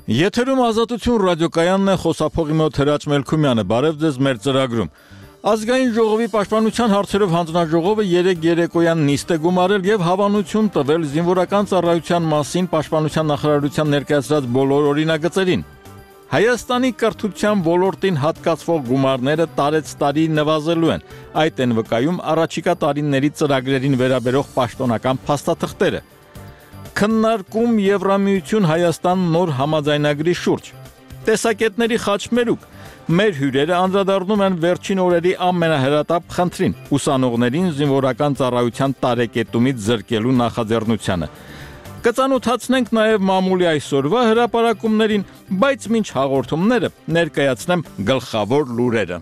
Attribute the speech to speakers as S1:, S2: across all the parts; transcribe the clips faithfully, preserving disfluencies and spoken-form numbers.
S1: Եթերում ազատություն ռադիոկայանն է, խոսափողի մոտ Հրաչ Մելքումյանը, բարև ձեզ մեր ծրագրում։ Ազգային ժողովի պաշտպանության հարցերով հանձնաժողովը երեկ երեկոյան նիստ է գումարել եւ հավանություն տվել զինվորական ծառայության մասին պաշտպանության նախարարության ներկայացրած բոլոր օրինագծերին։ Հայաստանի կրթության ոլորտին հատկացվող գումարները տարեց տարի նվազելու են, այդ են վկայում առաջիկա տարիների ծրագրերին վերաբերող պաշտոնական փաստաթղթերը։ Քննարկում Եվրամիություն Հայաստան նոր համաձայնագրի շուրջ։ Տեսակետների խաչմերուկ։ Մեր հյուրերը անդրադառնում են վերջին օրերի ամենահրատապ խնդրին՝ ուսանողներին զինվորական ծառայության տարեկետումից զրկելու նախաձեռնությանը։ Կծանոթացնենք նաև մամուլի այսօրվա հրապարակումներին, բայց մինչ հաղորդումները ներկայացնեմ գլխավոր լուրերը։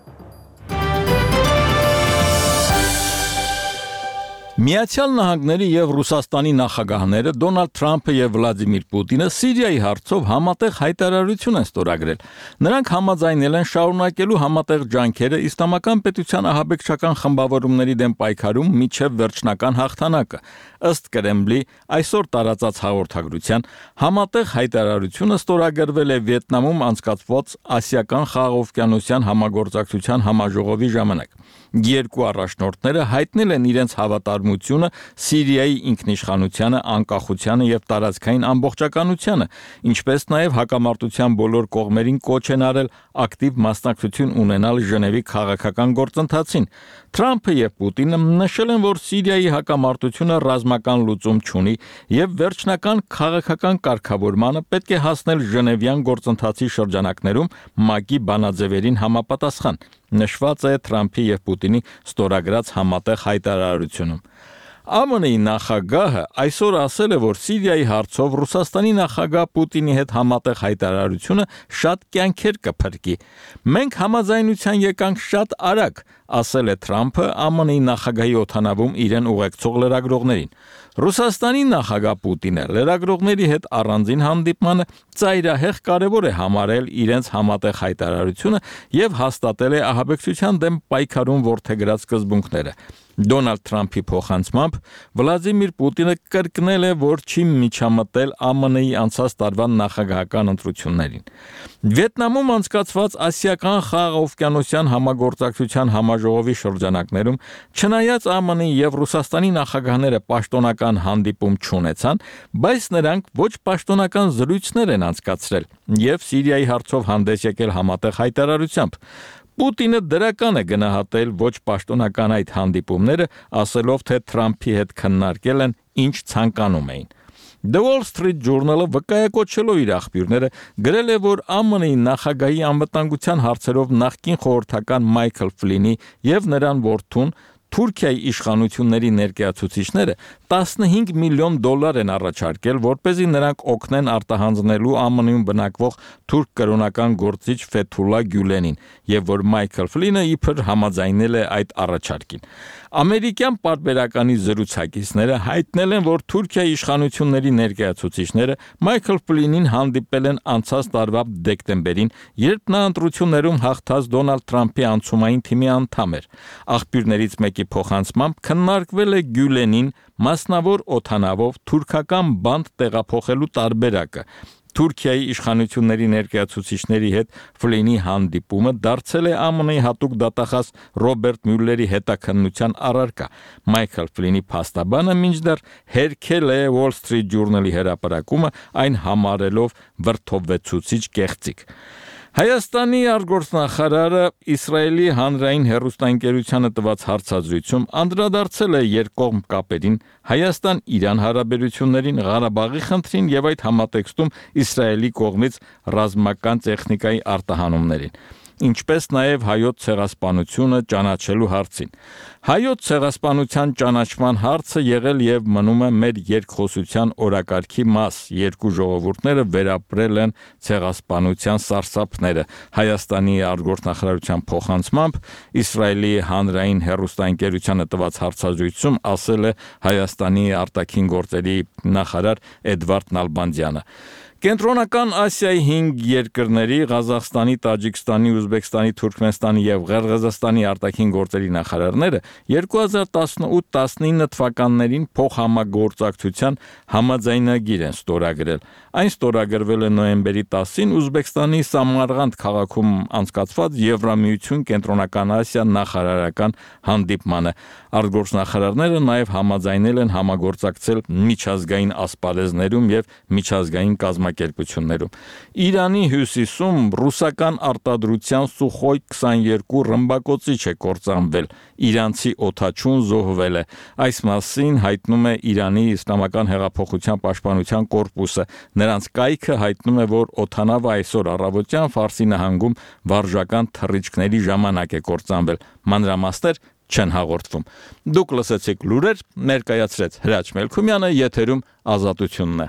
S1: Միացյալ Նահանգների եւ Ռուսաստանի նախագահները Դոնալդ Թրամփը եւ Վլադիմիր Պուտինը Սիրիայի հարցով համատեղ հայտարարություն են ստորագրել։ Նրանք համաձայնել են շարունակելու համատեղ ջանքերը իսլամական պետության ահաբեկչական խմբավորումների դեմ պայքարում միջև վերջնական հաղթանակը։ Ըստ Կրեմլի այսօր տարածած հաղորդագրության, համատեղ հայտարարությունը ստորագրվել է Վիետնամում անցկացված Ասիական խաղաղօվկիանոսյան համագործակցության համաժողովի ժամանակ։ Երկու առաջնորդները հայտնել են իրենց հավատարմությունը Սիրիայի ինքնիշխանությանը, անկախությանը եւ տարածքային ամբողջականությանը, ինչպես նաեւ հակամարտության բոլոր կողմերին կոչ են արել ակտիվ մասնակցություն ունենալ Ժնևի քաղաքական գործընթացին։ Թրամփը եւ Պուտինը նշել են, որ Սիրիայի հակամարտությունը ռազմական լուծում չունի եւ վերջնական քաղաքական կարգավորմանը պետք է հասնել Ժնևյան գործընթացի շրջանակներում ՄԱԿ-ի բանաձևերին համապատասխան, նշված է Թրամփի եւ Պուտինի ստորագրած համատեղ հայտարարությունում։ ԱՄՆ-ի նախագահը այսօր ասել է, որ Սիրիայի հարցով Ռուսաստանի նախագահ Պուտինի հետ համատեղ հայտարարությունը շատ կյանքեր կփրկի։ Մենք համաձայնության եկանք շատ արագ, ասել է Թրամփը ԱՄՆ-ի նախագահի օդանավում իրեն ուղեկցող լրագրողներին։ Ռուսաստանի նախագահ Պուտինը լրագրողների հետ առանձին հանդիպմանը ծայրահեղ կարևոր է համարել իրենց համատեղ հայտարարությունը եւ հաստատել է ահաբեկչության դեմ պայքարում որդեգրած սկզբունքները։ Դոնալդ Թրամփի փոխանցմամբ Վլադիմիր Պուտինը կրկնել է, որ չի միջամտել ԱՄՆ-ի անցած տարվա նախագահական ընտրություններին։ Վիետնամում անցկացված Ասիական խաղաղօվկիանոսյան համագործակցության համաժողովի շրջանակներում, չնայած ԱՄՆ-ի եւ Ռուսաստանի նախագահները պաշտոնական հանդիպում չունեցան, բայց նրանք ոչ պաշտոնական զրույցներ են անցկացրել եւ Սիրիայի հարցով հանդես եկել համատեղ հայտարարությամբ։ Պուտինը դրական է գնահատել ոչ պաշտոնական այդ հանդիպումները, ասելով, թե Թրամփի հետ քննարկել են, ինչ ցանկանում էին։ The Wall Street Journal-ը վկայակոչելով իր աղբյուրները գրել է, որ ԱՄՆ-ի նախագահի անվտանգության հարցերով նախկին խորհրդական Մայքլ Ֆլինի եւ նրան որդուն Թուրքիայի իշխանությունների ներկայացուցիչները տասնհինգ միլիոն դոլար են առաջարկել, որպեսզի նրանք օգնեն արտահանձնելու ԱՄՆ-ում բնակվող թուրք կրոնական գործիչ Ֆեթուլա Գյուլենին, եւ որ Մայքլ Ֆլինը իբր համաձայնել է այդ առաջարկին։ Ամերիկյան պարբերականի զրուցակիցները հայտնել են, որ Թուրքիայի իշխանությունների ներկայացուցիչները Մայքլ Ֆլինին հանդիպել են անցած տարվա դեկտեմբերին, երբ նա ընտրություններում հաղթած Դոնալդ Թրամփի անցումային թիմի անդամ էր։ Աղբյուրներից մեկի փոխանցմամբ քննարկվել է Գյուլենին մասնավոր օդանավով թուրքական բանդ տեղափոխելու տարբերակը։ Թուրքիայի իշխանությունների ներկայացուցիչների հետ Ֆլինի հանդիպումը դարձել է ԱՄՆ-ի հատուկ դատախազ Ռոբերտ Մյուլլերի հետաքննության առարկա։ Մայքլ Ֆլինի փաստաբանը մինչդեռ հերքել է Wall Street Journal-ի հրապարակումը, այն համարելով վրդովվեցուցիչ կեղծիք։ Հայաստանի արտգործնախարարը Իսրայելի հանրային հեռուստաընկերությանը տված հարցազրույցում անդրադարձել է երկկողմ կապերին, Հայաստան-Իրան հարաբերություններին, Ղարաբաղի խնդրին եւ այդ համատեքստում Իսրայելի կողմից ռազմական տեխնիկայի արտահանումներին, ինչպես նաև հայոց ցեղասպանությունը ճանաչելու հարցին։ Հայոց ցեղասպանության ճանաչման հարցը եղել եւ մնում է մեր երկխոսության օրակարգի մաս։ Երկու ժողովուրդները վերապրել են ցեղասպանության սարսափները։ Հայաստանի արտգործնախարարության փոխանցմամբ Իսրայելի հանրային հեռուստաընկերությանը տված հարցազրույցում ասել է Հայաստանի արտաքին գործերի նախարար Էդվարդ Նալբանդյանը։ Կենտրոնական Ասիայի հինգ երկրների Ղազախստանի, Տաջիկստանի, Ուզբեկստանի, Թուրքմենստանի եւ Ղրղըզստանի արտաքին գործերի նախարարները երկու հազար տասնութ տասնինը թվականներին փոխհամագործակցության համաձայնագիր են ստորագրել։ Այն ստորագրվել է նոյեմբերի տասին Ուզբեկստանի Սամարղանդ քաղաքում անցկացված Եվրամիություն Կենտրոնական Ասիա նախարարական հանդիպմանը։ Արտգործնախարարները նաեւ համաձայնել են համագործակցել միջազգային ասպարեզներում եւ միջազգային կազմակերպություններում։ Իրանի հյուսիսում ռուսական արտադրության Սուխոյ քսանյոթ ռմբակոծիչ է կործանվել, իրանցի օդաչուն զոհվել է։ Այս մասին հայտնում է Իրանի Իսլամական հեղափոխության պաշտպանության կորպուսը։ Նրանց կայքը հայտնում է, որ օդանավը այսօր առավոտյան Ֆարսի նահանգում վարժական թռիչքների ժամանակ է կործանվել։ Մանրամասներ չեն հաղորդվում։ Դուք լսեցիք լուրեր, ներկայացրեց Հրաչ Մելքումյանը, եթերում Ազատությունն է։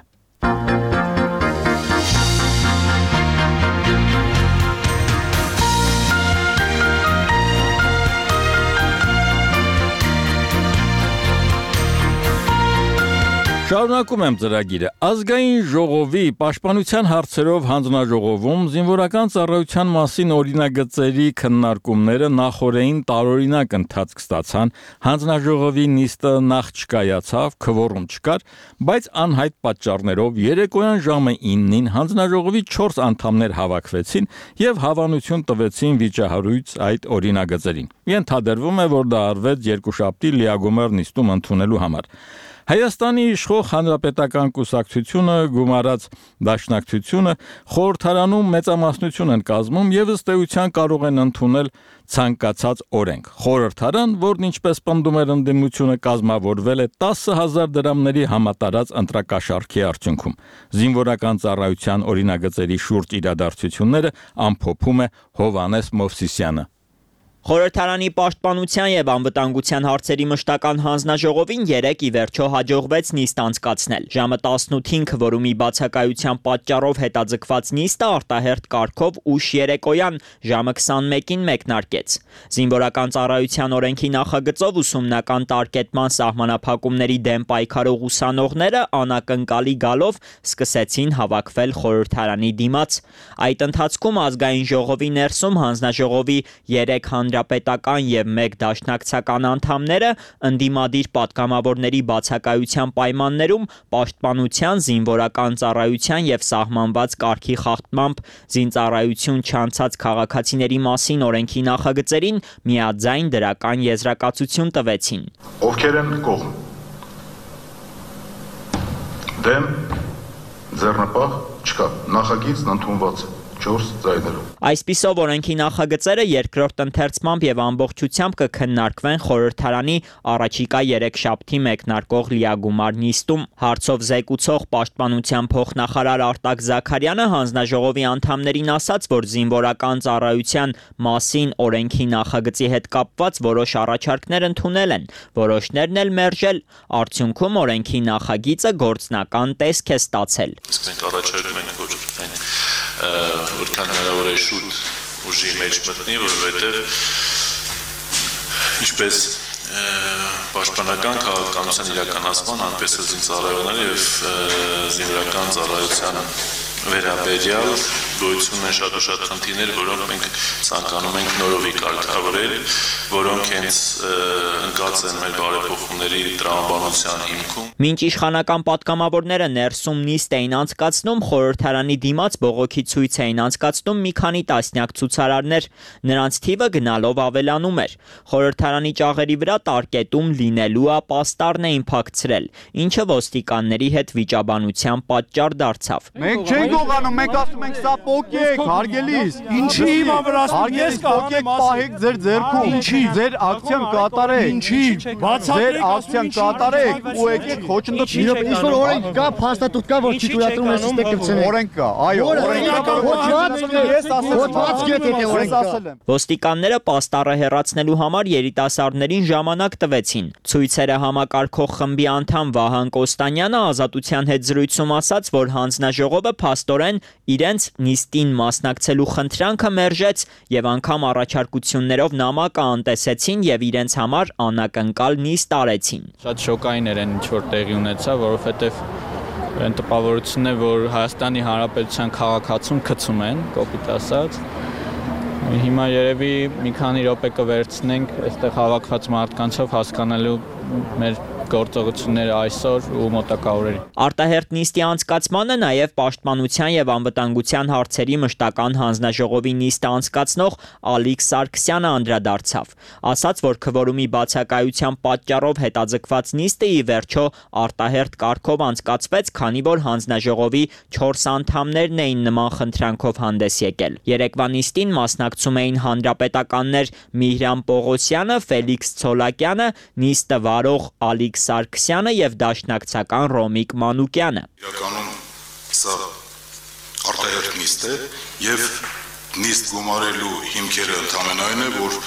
S1: Շարունակում եմ ծրագիրը։ Ազգային ժողովի պաշտպանության հարցերով հանձնաժողովում զինվորական ծառայության մասին օրինագծերի քննարկումները նախորդին տարօրինակ ընթացք ստացան, հանձնաժողովի նիստը նախ չկայացավ, քվորում չկար, բայց անհայտ պատճառներով երեկոյան ժամը իննին հանձնաժողովի չորս անդամներ հավաքվեցին եւ հավանություն տվեցին վիճահարույց այդ օրինագծերին։ Ենթադրվում է, որ դա արվեց երկուշաբթի լիագումար նիստում ընդունելու համար։ Հայաստանի իշխող հանրապետական կուսակցությունը գումարած դաշնակցությունը խորհրդարանում մեծամասնություն են կազմում եւ ըստ էության կարող են ընդունել ցանկացած օրենք։ Խորհրդարան, որն ինչպես պնդում էր ընդդիմությունը, կազմավորվել է տասը հազար դրամների համատարած ընտրակաշառքի արդյունքում։ Զինվորական ծառայության օրինագծերի շուրջ իրադարձությունները ամփոփում է Հովհաննես Մովսիսյանը։
S2: Խորհրդարանի պաշտպանության եւ անվտանգության հարցերի մշտական հանձնաժողովին երեկ ի վերջո հաջողվեց նիստ անցկացնել։ Ժամը տասնութին քվորումի բացակայության պատճառով հետաձգված նիստը արտահերթ կարգով ուշ երեկոյան ժամը քսանմեկին մեկնարկեց։ Զինվորական ծառայության օրենքի նախագծով ուսումնական տարկետման սահմանափակումների դեմ պայքարող ուսանողները անակնկալի գալով սկսեցին հավաքվել խորհրդարանի դիմաց։ Այդ ընթացքում ազգային ժողովի ներսում հանձնաժողովի երեք հանրապետական եւ մեկ դաշնակցական անդամները ընդդիմադիր պատգամավորների բացակայության պայմաններում պաշտպանության, զինվորական ծառայության եւ սահմանված կարգի խախտմամբ զինծառայություն չանցած քաղաքացիների մասին օրենքի նախագծերին միաձայն դրական եզրակացություն տվեցին։
S3: Ովքեր են կողմ։ Դեմ ձեռնպահ չկա։ Նախագիծն ընդունված է։
S2: Այսպիսով օրենքի նախագծերը երկրորդ ընթերցմամբ եւ ամբողջությամբ կքննարկվեն խորհրդարանի առաջիկա երեքշաբթի մեկնարկող լիագումար նիստում։ Հարցով զեկուցող պաշտպանության փոխնախարար Արտակ Զաքարյանը հանձնաժողովի անդամներին ասաց, որ զինվորական ծառայության մասին օրենքի նախագծի հետ կապված որոշ առաջարկներ ընդունել են, որոշներն էլ մերժել։ Արդյունքում օրենքի նախագիծը գործնական տեսք է ստացել։
S4: Իսկ մենք առաջարկում ենք, որ որքան հնարավոր է շուտ ուժի մեջ մտնի, որովհետև ինչպես պաշտպանական քաղաքականության իրականացման, այնպես էլ զինծառայողների եւ զինվորական ծառայության վերաբերյալ գոյություն են շատ ու շատ խնդիրներ, որոնք մենք ցանկանում ենք նորովի կարգավորել, որոնք հենց ընկած են մեր բարեփոխումների տրամաբանության հիմքում։
S2: Մինչ իշխանական պատգամավորները ներսում նիստ էին անցկացնում, խորհրդարանի դիմաց բողոքի ցույց էին անցկացնում մի քանի տասնյակ ցուցարարներ, նրանց թիվը գնալով ավելանում էր։ Խորհրդարանի ճաղերի վրա տարկետում լինելու ապաստառն էին փակցրել, ինչը ոստիկանների հետ վիճաբանության պատճառ դարձավ։
S5: Մենք չենք գողանում, մենք ասում ենք սա պոկեք, հարգելիս։ Ինչի հիմա վրացում ես պոկեք, պահեք ձեր ձեռքում։ Ինչի ձեր ակցիան կատարեք։ Ինչի ձեր ակցիան կատարեք ու եկեք խոչընդոտ։
S6: Ինչ որ օրենք կա, փաստաթուղթ կա, որ թույլատրում է ստե կպցնել։
S5: Օրենք կա, այո, օրենք կա։ Ես ասել եմ։
S2: Ոստիկանները պաստառը հեռացնելու համար երիտասարդներին ժամանակ տվեցին։ Ցույցերը համակարգող խմբի անդամ Վահան Կոստանյանը Ազատության հետ զրույցում ասաց, որ հանձնաժողովը փաստորեն իրենց նիստին մասնակցելու խնդրանքը մերժեց եւ անգամ առաջարկություններով նամակը անտեսեցին եւ իրենց համար անակնկալ նիստ արեցին։
S7: Շատ շոկային էր այն ինչ որ տեղի ունեցավ, որովհետեւ Այն տպավորությունն է, որ Հայաստանի Հանրապետության քաղաքացուն գցում են, կոպիտ ասած։ Հիմա երևի մի քանի րոպե կվերցնենք այստեղ հավաքված մարդկանցով հասկանալու մեր գործողությունները այսօր ու մոտակա օրերին։
S2: Արտահերթ նիստի անցկացմանը նաև Պաշտպանության եւ անվտանգության հարցերի մշտական հանձնաժողովի նիստը անցկացնող Ալիք Սարգսյանը անդրադարձավ։ Ասաց, որ քվորումի բացակայության պատճառով հետաձգված նիստը ի վերջո արտահերթ կարգով անցկացվեց, քանի որ հանձնաժողովի չորս անդամներն էին նման խնդրանքով հանդես եկել։ Երեկվա նիստին մասնակցում էին հանրապետականներ Միհրան Պողոսյանը, Ֆելիքս Ցոլակյանը, նիստը վարող Ալիք Սարգսյանը եւ դաշնակցական Ռոմիկ Մանուկյանը։
S3: Իրականում սա արտահերթ նիստ է եւ նիստ գումարելու հիմքերը ընդհանրապես է, որ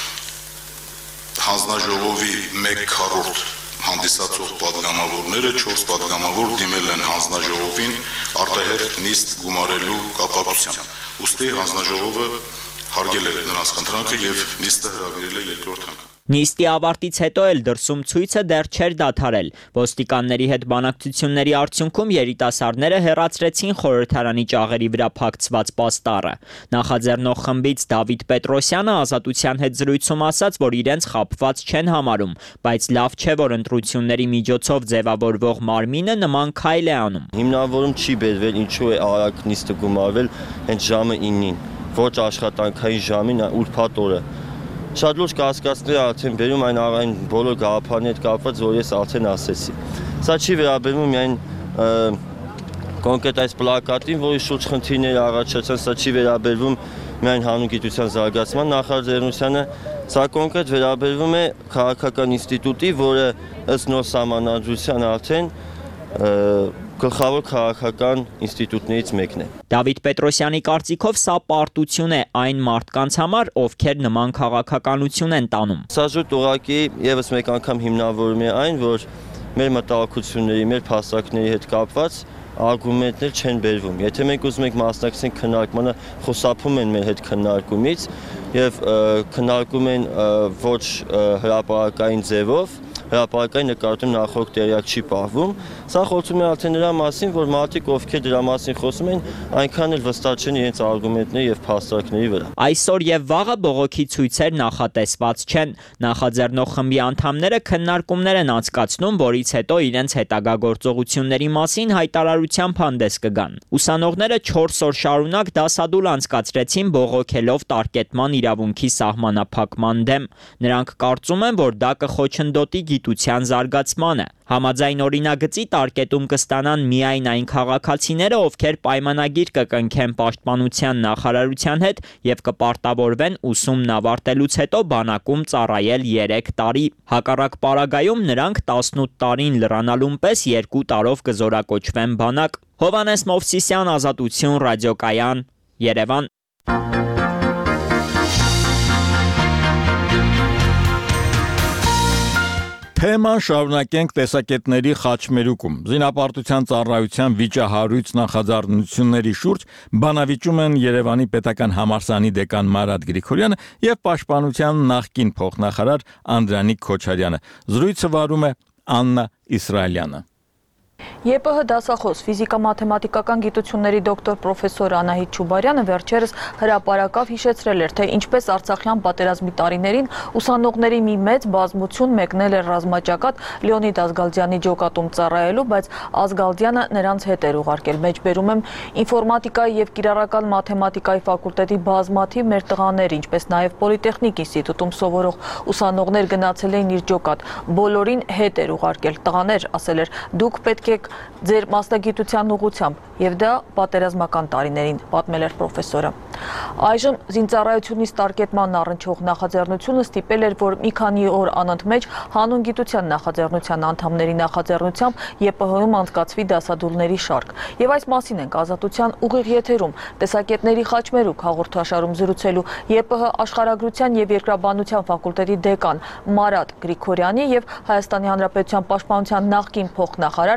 S3: հանձնաժողովի մեկ քառորդ հանդիսացող պատգամավորները չորս պատգամավոր դիմել են հանձնաժողովին արտահերթ նիստ գումարելու կապակցությամբ։ Ուստի հանձնաժողովը հարգել է նրանց խնդրանքը եւ նիստը հրավիրել է երկրորդ անգամ։
S2: Նիստի ավարտից հետո էլ դրսում ցույցը դեռ չէր դադարել։ Ոստիկանների հետ բանակցությունների արդյունքում երիտասարդները հեռացրեցին խորհրդարանի ճաղերի վրա փակցված պաստառը։ Նախաձեռնող խմբից Դավիթ Պետրոսյանը Ազատության հետ զրույցում ասաց, որ իրենց խաբված չեն համարում, բայց լավ չէ, որ ընտրությունների միջոցով ձևավորվող մարմինը նման քայլ է անում։
S8: Հիմնավորում չի բերվել, ինչու է արագ նիստը գումարվել հենց ժամը ինին, ոչ աշխատանքային ժամին, ուրբաթ օրը։ Շատ լուրջ կասկածներ արդեն բերում այն այն բոլոր գաղափարների հետ կապված, որ ես արդեն ասեցի։ Սա չի վերաբերվում միայն կոնկրետ այս պլակատին, որի շուրջ խնդիրներ առաջացան, սա չի վերաբերվում միայն հանուն գիտության զարգացման նախաձեռնությանը, սա կոնկրետ վերաբերվում է քաղաքական ինստիտուտի, որը ըստ նոր սահմանադրության արդեն գլխավոր քաղաքական ինստիտուտներից մեկն է։
S2: Դավիթ Պետրոսյանի կարծիքով սա պարտություն է այն մարդկանց համար, ովքեր նման քաղաքականություն են տանում։
S8: Սա ժուտ ուղղակի եւս մեկ անգամ հիմնավորում է այն, որ մեր մտահոգությունների, մեր փաստարկների հետ կապված արգումենտներ չեն բերվում։ Եթե մենք ուզում ենք մասնակցենք քննարկմանը, խուսափում են մեր հետ քննարկումից եւ քննարկում են ոչ հրապարակային ձևով, հրապարակային նկարում նախորդ տեղյակ չի պահվում։ Սա խոսում է արդեն նրա մասին, որ մարդիկ, ովքեր դրա մասին խոսում են, այնքան էլ վստահ չեն իրենց արգումենտների եւ փաստարկների վրա։
S2: Այսօր եւ վաղը բողոքի ցույցեր նախատեսված չեն։ Նախաձեռնող խմբի անդամները քննարկումներ են անցկացնում, որից հետո իրենց հետագա գործողությունների մասին հայտարարությամբ հանդես կգան։ Ուսանողները չորս օր շարունակ դասադուլ անցկացրեցին բողոքելով տարկետման իրավունքի սահմանափակման դեմ։ Նրանք կարծում են, որ դա կխոչընդոտի գիտության զարգացմանը։ Համաձայն օրինագծի տարկետում կստանան միայն այն քաղաքացիները, ովքեր պայմանագիր կկնքեն Պաշտպանության նախարարության հետ եւ կպարտավորվեն ուսումն ավարտելուց հետո բանակում ծառայել երեք տարի։ Հակառակ պարագայում նրանք տասնութ տարին լրանալուն պես երկու տարով կզորակոչվեն բանակ։ Հովանես Մովսիսյան, Ազատություն, ռադիոկայան, Երևան։
S1: Թեման շարունակենք տեսակետների խաչմերուկում։ Զինապարտության ծառայության վիճահարույց նախաձեռնությունների շուրջ բանավիճում են Երևանի պետական համալսարանի դեկան Մարատ Գրիգորյանը եւ Պաշտպանության նախկին փոխնախարար Անդրանիկ Քոչարյանը։ Զրույցը վարում է Աննա Իսրայելյանը։
S9: ԵՊՀ դասախոս ֆիզիկա-մաթեմատիկական գիտությունների դոկտոր պրոֆեսոր Անահիտ Չուբարյանը վերջերս հրապարակավ հիշեցրել էր, թե ինչպես Արցախյան պատերազմի տարիներին ուսանողների մի մեծ բազմություն մեկնել էր ռազմաճակատ Լեոնիդ Ազգալդյանի ջոկատում ծառայելու, բայց Ազգալդյանը նրանց հետ էր ուղարկել։ Մեջբերում եմ ինֆորմատիկայի եւ կիրառական մաթեմատիկայի ֆակուլտետի բազմաթիվ մեր տղաներ, ինչպես նաեւ Պոլիտեխնիկ ինստիտուտում սովորող ուսանողներ գնացել էին իր ջոկատ։ Բոլորին հետ էր ուղարկել։ Տղաներ, ասել էր, դուք պետք է ձեր մասնագիտության ուղղությամբ, եւ դա պատերազմական տարիներին, պատմել էր պրոֆեսորը։ Այժմ զինծառայությունից տարկետման առնչվող նախաձեռնությունը ստիպել էր, որ մի քանի օր անընդմեջ հանուն գիտության նախաձեռնության անդամների նախաձեռնությամբ ԵՊՀ-ում անցկացվի դասադուլների շարք։ Եվ այս մասին ենք Ազատության ուղիղ եթերում տեսակետների խաչմերուկ հաղորդաշարում զրուցելու ԵՊՀ աշխարհագրության եւ երկրաբանության ֆակուլտետի դեկան Մարատ Գրիգորյանի եւ Հայաստանի Հանրապետության պաշտպանության նախկին փոխնախարար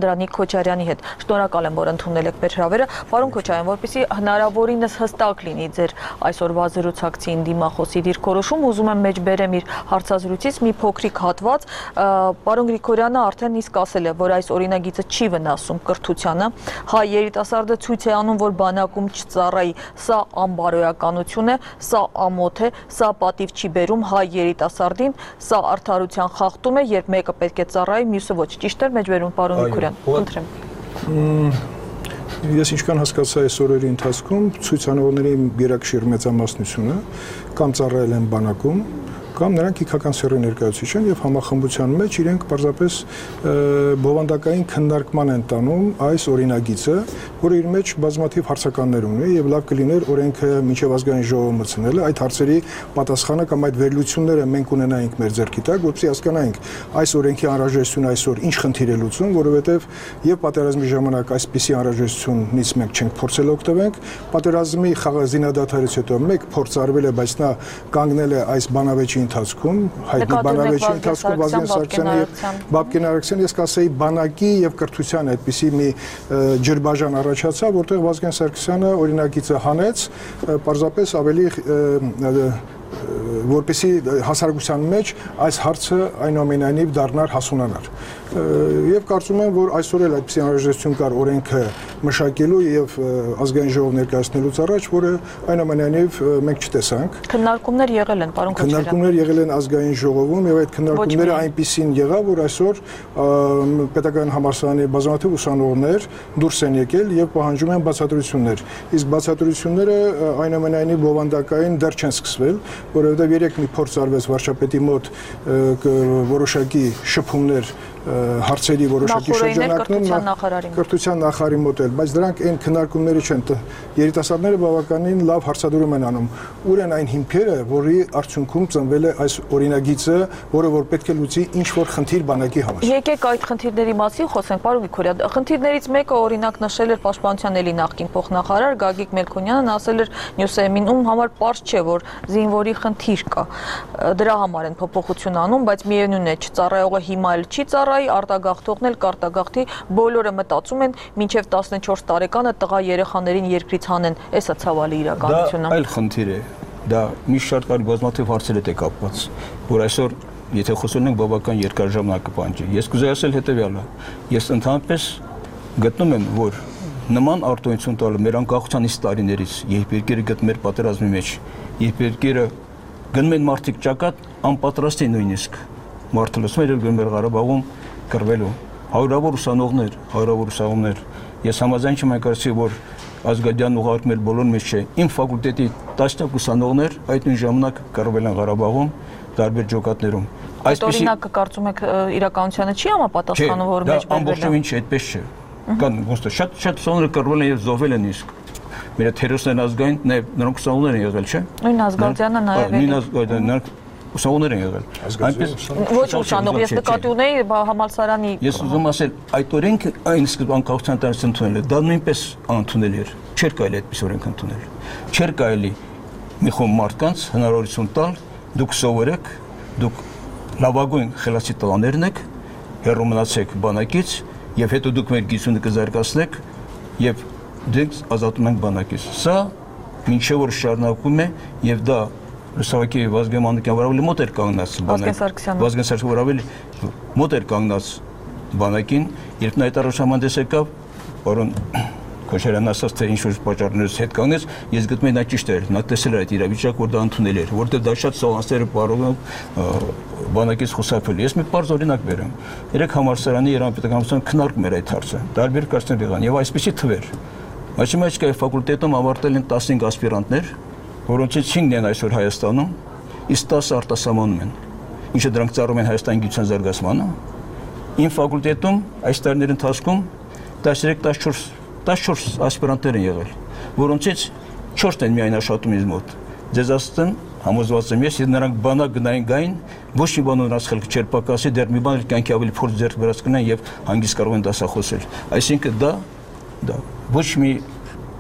S9: Անդրանիկ Քոչարյանի հետ։ Շնորհակալ եմ, որ ընդունել եք մեր հրավերը։ Պարոն Քոչարյան, որպեսզի հնարավորինս հստակ լինի ձեր այսօրվա զրուցակցին դիմախոսի դիրքորոշում, ուզում եմ մեջ բերեմ իր հարցազրույցից մի փոքրիկ հատված։ Պարոն Գրիգորյանը արդեն իսկ ասել է, որ այս օրինագիծը չի վնասում կրթությանը։ Հայ երիտասարդը ցույց է անում, որ բանակում չծառայի, սա անբարոյականություն է, սա ամոթ է, սա պատիվ չի բերում հայ երիտասարդին, սա արդարության խախտում է, երբ մեկը պետք է ծառայի, մյուսը ոչ։ Ճիշտ է մեջ բերում, պարոն Գրիգորյան։ Խնդրեմ։
S10: Ես ինչքան հասկացա այս օրերի ընթացքում ցույցանողների գերակշիռ մեծամասնությունը կամ ծառայել են բանակում, կամ նրանք իքական սեռի ներկայացուցիչ են եւ համախմբության մեջ իրենք պարզապես բովանդակային քննարկման են տանում այս օրինագիծը, որը իր մեջ բազմաթիվ հարցականներ ունի եւ լավ կլիներ օրենքը մինչեւ ազգային ժողովը մտցնելը այդ հարցերի պատասխանը կամ այդ վերլուծությունները մենք ունենայինք մեր ձեռքի տակ, որպեսզի հասկանայինք այս օրենքի անհրաժեշտությունը այսօր ինչ խնդիր է լուծում, որովհետեւ եւ պատերազմի ժամանակ այսպիսի անհրաժեշտությունից մենք չենք փորձել օգտվենք, պատերազմի խաղազինադադարից հետո մեկ փորձ արվել է, բայց նա կանգնել է այս բանավեճի ընթացքում, հայտնի բանավեճի ընթացքում Վազգեն Սարգսյանը եւ Բաբկեն Արաքսյանը, ես կասեի բանակի եւ կրթության այդպիսի մի ջրբաժան առաջացավ, որտեղ Վազգեն Սարգսյանը օրինագիծը հանեց, պարզապես ավելի որպեսի հասարակության մեջ այս հարցը այնուամենայնիվ դառնար հասունանար։ Եվ կարծում եմ, որ այսօր էլ այդպիսի անհրաժեշտություն կար օրենքը մշակելու եւ ազգային ժողով ներկայացնելուց առաջ, որը այնուամենայնիվ մենք չտեսանք։
S9: Քննարկումներ եղել են, պարոն Քոչարյան։
S10: Քննարկումներ եղել են ազգային ժողովում եւ այդ քննարկումները այնպիսին եղավ, որ այսօր պետական համալսարանի բազմաթիվ ուսանողներ դուրս են եկել եւ պահանջում են բացատրություններ։ Իսկ բացատրությունները այնուամենայնիվ բովանդակային դեռ չեն սկսվել, որովհետեւ երեք մի փորձ արվեց վարչապետի մոտ որոշակի շփումներ հարցերի որոշակի շրջանակներում կրթության նախարարի մոտ էլ, բայց դրանք այն քննարկումները չեն։ Երիտասարդները բավականին լավ հարցադրում են անում, ուր են այն հիմքերը, որի արդյունքում ծնվել է այս օրինագիծը, որը որ պետք է լուծի ինչ որ խնդիր բանակի համար։
S9: Եկեք այդ խնդիրների մասին խոսենք, պարոն Գրիգորյան։ Խնդիրներից մեկը օրինակ նշել էր Պաշտպանության էլի նախկին փոխնախարար Գագիկ Մելքոնյանն, ասել էր Նյուսեմին, ում համար պարզ չէ, որ զինվորի խնդիր կա։ Դրա համար են փոփոխություն անում, բայց միևնույն է, չծառայողը հիմա էլ չի ծառայի, արտագաղթողն էլ կարտագաղթի, բոլորը մտածում են մինչև տասնչորս տարեկանը տղա երեխաներին երկրից հանեն, էսա ցավալի իրականությունը։
S11: Դա այլ խնդիր է, դա մի շարք այլ բազմաթիվ հարցեր հետ է կապված, որ այսօր եթե խոսում ենք բավական երկար ժամանակ կպահանջի։ Ես կուզեի ասել հետևյալը, ես ընդհանրապես գտնում եմ, որ նման արտոնություն տալը մեր անկախության իսկ տարիներից, երբ երկիրը գտնում էր պատերազմի մեջ, երբ երկիրը գնում են մարդիկ ճակատ, անպատրաստ են նույնիսկ մարդը լսում էր գնում էր Ղարաբաղում կռվելու, հարյուրավոր ուսանողներ, հարյուրավոր ուսանողներ։ Ես համաձայն չեմ հայտարարի, որ Ազգադյանն ուղարկում էր բոլոր մեջ չէ։ Իմ ֆակուլտետի տասնյակ ուսանողներ այդ նույն ժամանակ կռվել են Ղարաբաղում, տարբեր ջոկատներում։
S9: Այդ օրինակը կարծում եք իրականությանը չի համապատասխանում, որ մեջ բերվել է։
S11: Ամբողջովին չէ, այդպես չէ։ Կան ոստը շատ շատ ուսանողներ կռվել են եւ զոհվել են իսկ։ Մեր թերոսներն ազգային, նաեւ նրանք ուսանողներ են եղել, չէ։
S9: Նույն Ազգալյանը նաեւ
S11: նույն նրանք ուսանողներ են եղել։
S9: Այնպես ոչ ուսանող, ես նկատի ունեի համալսարանի։
S11: Ես ուզում ասել, այդ օրենքը այն սկզբ անկախության տարածքից ընդունել է, դա նույնպես անընդունել էր։ Չէր կարելի այդպես օրենք ընդունել։ Չէր կարելի մի խումբ մարդկանց հնարավորություն տալ, դուք սովորեք, դուք լավագույն խելացի տղաներն եք, հեռու մնացեք բանակից, եւ հետո դուք մեր գիտությունը կզարգացնեք եւ դուք ազատում եք բանակից։ Սա մինչեւ որ շարունակում է եւ դա Լուսավորքի Վազգեն Մանուկյան վարավելի մոտ էր կանգնած բանակին։ Վազգեն Սարգսյանը վարավելի մոտ էր կանգնած բանակին, երբ նա այդ առաջամանդես եկավ, որոն Քոչարյանն ասաց, թե ինչ-որ պատճառներից հետ կանգնեց, ես գտնում եմ նա ճիշտ էր, նա տեսել էր այդ իրավիճակը, որ դա ընդունել էր, որտեղ դա շատ սողանցեր բարոյում բանակից խուսափել։ Ես մի պարզ օրինակ բերեմ։ Երեք համալսարանի Երևան պետական քննարկում էր այդ հարցը, տարբեր կարծիքներ եղան եւ այսպեսի թվեր։ Մաթեմատիկայի ֆակուլտետում ավարտել են տասնհինգ ասպիրանտներ, որոնցից հինգն են այսօր Հայաստանում, իսկ տասը արտասահմանում են, ինչը դրանք ծառայում են Հայաստանի գիտության զարգացմանը։ Իմ ֆակուլտետում այս տարիների ընթացքում տասներեք տասնչորս ասպիրանտներ են եղել, որոնցից չորսն են միայն աշխատում ինձ մոտ։ Ձեզ ասեմ, համոզված եմ ես, եթե նրանք բանակ գնային գային, ոչ մի բան նրանց խելքը չէր պակասի, դեռ մի բան կյանքի ավելի փորձ ձեռք բերած կնային եւ հանգիստ կարող են դասախոսել։ Այսինքն դա դա ոչ մի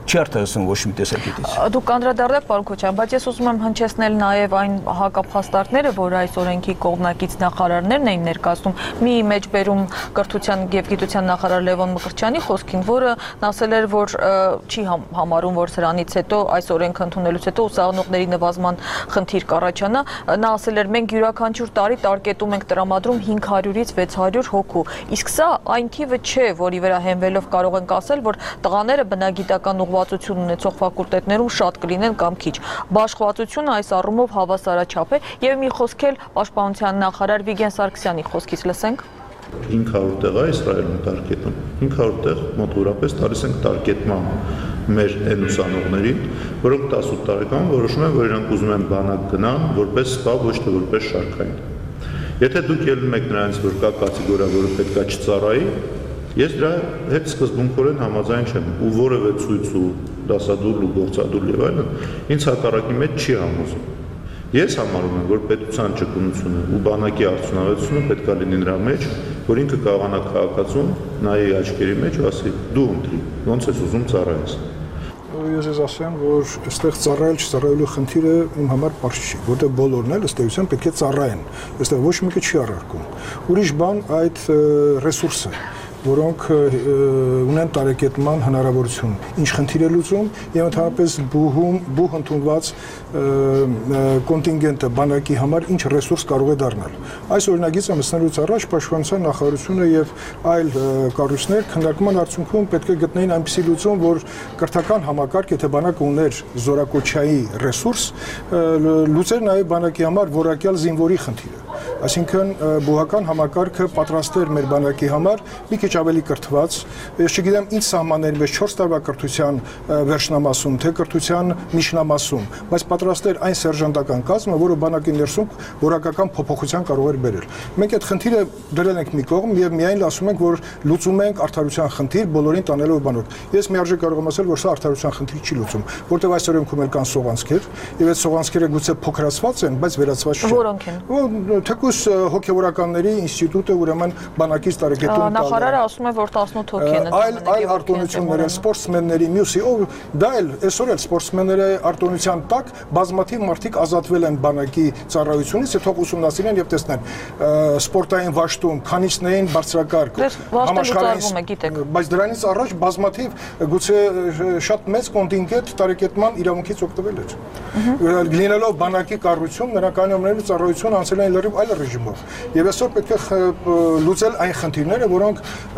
S11: չի արտահայտվում ոչ մի տեսակետից։
S9: Դուք անդրադառնաք, պարոն Քոչարյան, բայց ես ուզում եմ հնչեցնել նաև այն հակափաստարկները, որ այս օրենքի կողմնակից նախարարներն էին ներկայացնում, մի մեջբերում կրթության եւ գիտության նախարար Լևոն Մկրտչյանի խոսքին, որը ասել էր, որ չի համարում, որ սրանից հետո այս օրենքը ընդունելուց հետո ուսանողների նվազման խնդիր կառաջանա, նա ասել էր, մենք յուրաքանչյուր տարի տարկետում ենք տրամադրում հինգ հարյուրից վեց հարյուր հոգու, իսկ սա այն թիվը չէ, որի վրա հենվելով կարող ենք ասել, որ տղաները բնագիտական ուղղվածություն ունեցող ֆակուլտետներում շատ կլինեն կամ քիչ։ Բաշխվածությունը այս առումով հավասարաչափ է եւ մի խոսք էլ պաշտպանության նախարար Վիգեն Սարգսյանի խոսքից լսենք։
S12: հինգ հարյուր տեղ է Իսրայելում տարկետում, հինգ հարյուր տեղ մոտավորապես տալիս ենք տարկետման մեր այն ուսանողներին, որոնք տասութ տարեկան որոշում են, որ իրենք ուզում են բանակ գնան որպես սպա, ոչ թե որպես շարքային։ Եթե դուք ելնում եք նրանից, որ կա կատեգորիա, որը պետք է չծառայի, ես դրա հետ սկզբունքորեն համաձայն չեմ, ու որևէ ցույց ու դասադուլ ու գործադուլ եւ այլն ինձ հակառակի մեջ չի համոզում։ Ես համարում եմ, որ պետության ճկունությունը ու բանակի արդյունավետությունը պետք է լինի նրա մեջ, որ ինքը կարողանա քաղաքացուն նայի աչքերի մեջ ու ասի՝ դու ընտրի, ոնց ես ուզում ծառայես։
S10: Ես ես ասեմ, որ այստեղ ծառայել չծառայելու խնդիրը իմ համար պարզ չի, որտեղ բոլորն էլ ըստ էության պետք է ծառայեն։ Այստեղ ոչ մեկը չի առարկում։ Ուրիշ բան այդ ռեսուրսը, որոնք ունեն տարեկետման հնարավորություն, ինչ խնդիր է լուծում եւ ընդհանրապես բուհում բուհ ընդունված կոնտինգենտը բանակի համար ինչ ռեսուրս կարող է դառնալ։ Այս օրինագիծը մսնելուց առաջ պաշտպանության նախարարությունը եւ այլ կառույցներ քննարկման արդյունքում պետք է գտնեին այնպիսի լուծում, որ կրթական համակարգ, եթե բանակը ուներ զորակոչայի ռեսուրս, լուծեր նաեւ բանակի համար որակյալ զինվորի խնդիրը։ Այսինքն բուհական համակարգը պատրաստեր մեր բանակի համար մի քիչ ավելի կրթված, ես չգիտեմ ինչ սահմանների մեջ չորս տարվա կրթության վերջնամասում, թե կրթության միջնամասում, բայց պատրաստեր այն սերժանտական կազմը, որը բանակի ներսում որակական փոփոխության կարող էր բերել։ Մենք այդ խնդիրը դրել ենք մի կողմ եւ միայն ասում ենք, որ լուծում ենք արդարության խնդիր բոլորին տանելով բանոց։ Ես միարժեք կարող եմ ասել, որ սա արդարության խնդիր չի լուծում, որտեղ այս օրենքում էլ կան սողանցքեր, եւ այդ սողանցքերը գուցե փոքրացված են, բայց վերացված չեն։
S9: Որոնք են։
S10: Թեկուզ հոգեվորականների ինստիտուտը ուրեմն բանակից տարեկետում
S9: նախարարը ասում է, որ տասնութ հոգի են
S10: այլ այլ արտոնություններ են, սպորտսմենների մյուսի, ով դա էլ այսօր էլ սպորտսմենների արտոնության տակ բազմաթիվ մարդիկ ազատվել են բանակի ծառայությունից, թող ուսումնասիրեն եւ տեսնեն սպորտային վաշտում, քանիսներին բարձրակարգ,
S9: համաշխարհային,
S10: բայց դրանից առաջ բազմաթիվ գուցե շատ մեծ կոնտինգենտ տարեկետման իրավունքից օգտվել էր։ Լինելով բանակի կառույցում, նրանք այնուամենայնիվ ծառայություն անցել են լրիվ այլ ռեժիմով։ Եվ այսօր պետք է լուծել այն խնդիրները, որոնք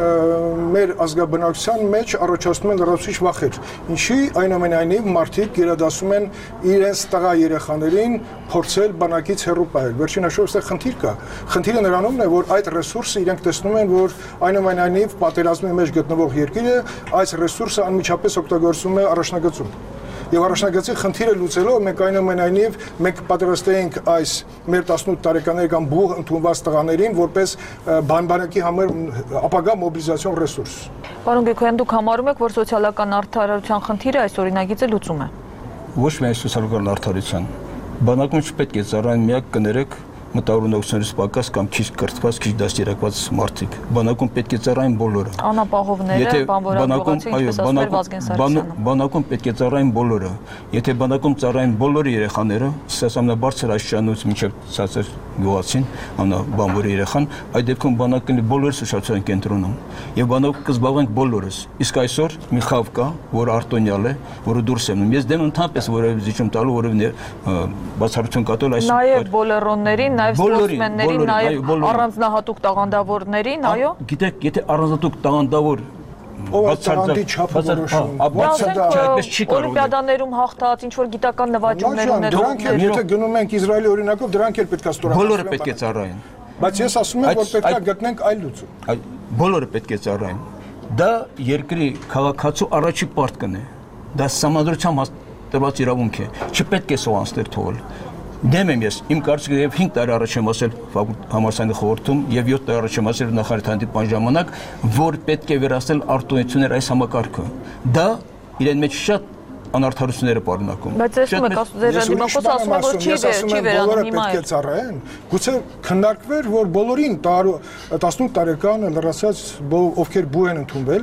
S10: մեր ազգաբնակության մեջ առաջացնում են լրացուցիչ վախեր։ Ինչի այնուամենայնիվ մարդիկ գերադասում են իրենց տղա երեխաներին փորձել բանակից հեռու պահել։ Վերջին հաշվով այստեղ խնդիր կա։ Խնդիրը նրանումն է, որ այդ ռեսուրսը իրենք տեսնում են, որ այնուամենայնիվ պատերազմի մեջ գտնվող երկիրը այս ռեսուրսը անմիջապես օգտագործում է առաջնագծում։ Եվ առաջնագծի խնդիրը լուծելով մենք այնուամենայնիվ մենք պատրաստենք այս մեր տասնութ տարեկանների կամ բուհ ընդունված տղաներին որպես բանբանակի համար ապագա մոբիլիզացիոն ռեսուրս։
S9: Պարոն Գեգոյան, դուք համարում եք, որ սոցիալական արդարության խնդիրը այս օրինագիծը լուծում է։
S11: Ոչ միայն սոցիալական արդարության, բանակում չպետք է ծառայեն միակ կներեք մտավորությունից պակաս կամ քիչ կրթված, քիչ դաստիարակված մարդիկ։ Բանակում պետք է ծառայեն բոլորը։
S9: Անապահովները, բանվորագրվածը, ինչպես ասել Վազգեն Սարգսյանը։
S11: Բանակում պետք է ծառայեն բոլորը։ Եթե բանակում ծառայեն բոլորը երեխաները, ամենաբարձր աստիճանից մինչև ցածր գյուղացին, ամենաբանվորի երեխան, այդ դեպքում բանակը բոլորը սոցիալական կենտրոնում։ Եվ բանակը կզբաղվենք բոլորս։ Իսկ այսօր մի խավ կա, որը արտոնյալ է, որը դուրս է մնում։ Ես դեմ ընդհանրապես որևէ զիջում տալու, որևէ բացառություն կատել այս։
S9: Նաև բոլերոններին, նաև սպորտսմեններին, նաև առանձնահատուկ տաղանդավորներին, այո։
S11: Գիտեք, եթե առանձնահատուկ տաղանդավոր
S10: բացարձակ չափը որոշում,
S11: այդպես չի կարող։
S9: Օլիմպիադաներում հաղթած, ինչ որ գիտական նվաճումներ ունեն։
S10: Դրանք էլ եթե գնում ենք Իսրայելի օրինակով, դրանք էլ պետք է ստորագրվեն։
S11: Բոլորը պետք է ծառայեն։
S10: Բայց ես ասում եմ, որ պետք է գտնենք այլ լուծում։
S11: Բոլորը պետք է ծառայեն։ Դա երկրի քաղաքացու առաջի պարտքն է։ Դա համադրությամբ տրված իրավունք է։ Չպետք է սողանցներ թողել։ Դեմ եմ ես, իմ կարծիքով եւ հինգ տարի առաջ եմ ասել համալսարանի խորհրդում եւ յոթ տարի առաջ եմ ասել նախարարության դիպան ժամանակ, որ պետք է վերացնել արտոնություններ այս համակարգը։ Դա իրեն մեջ շատ անարդարությունները պարունակում։
S9: Բայց ես ում եք ասում, ձեր դիմակոս ասում որ չի չի վերանում հիմա։
S10: Պետք է ծառայեն։ Գուցե քննարկվեր, որ բոլորին տասնութ տարեկան լրացած ովքեր բու են ընդունվել,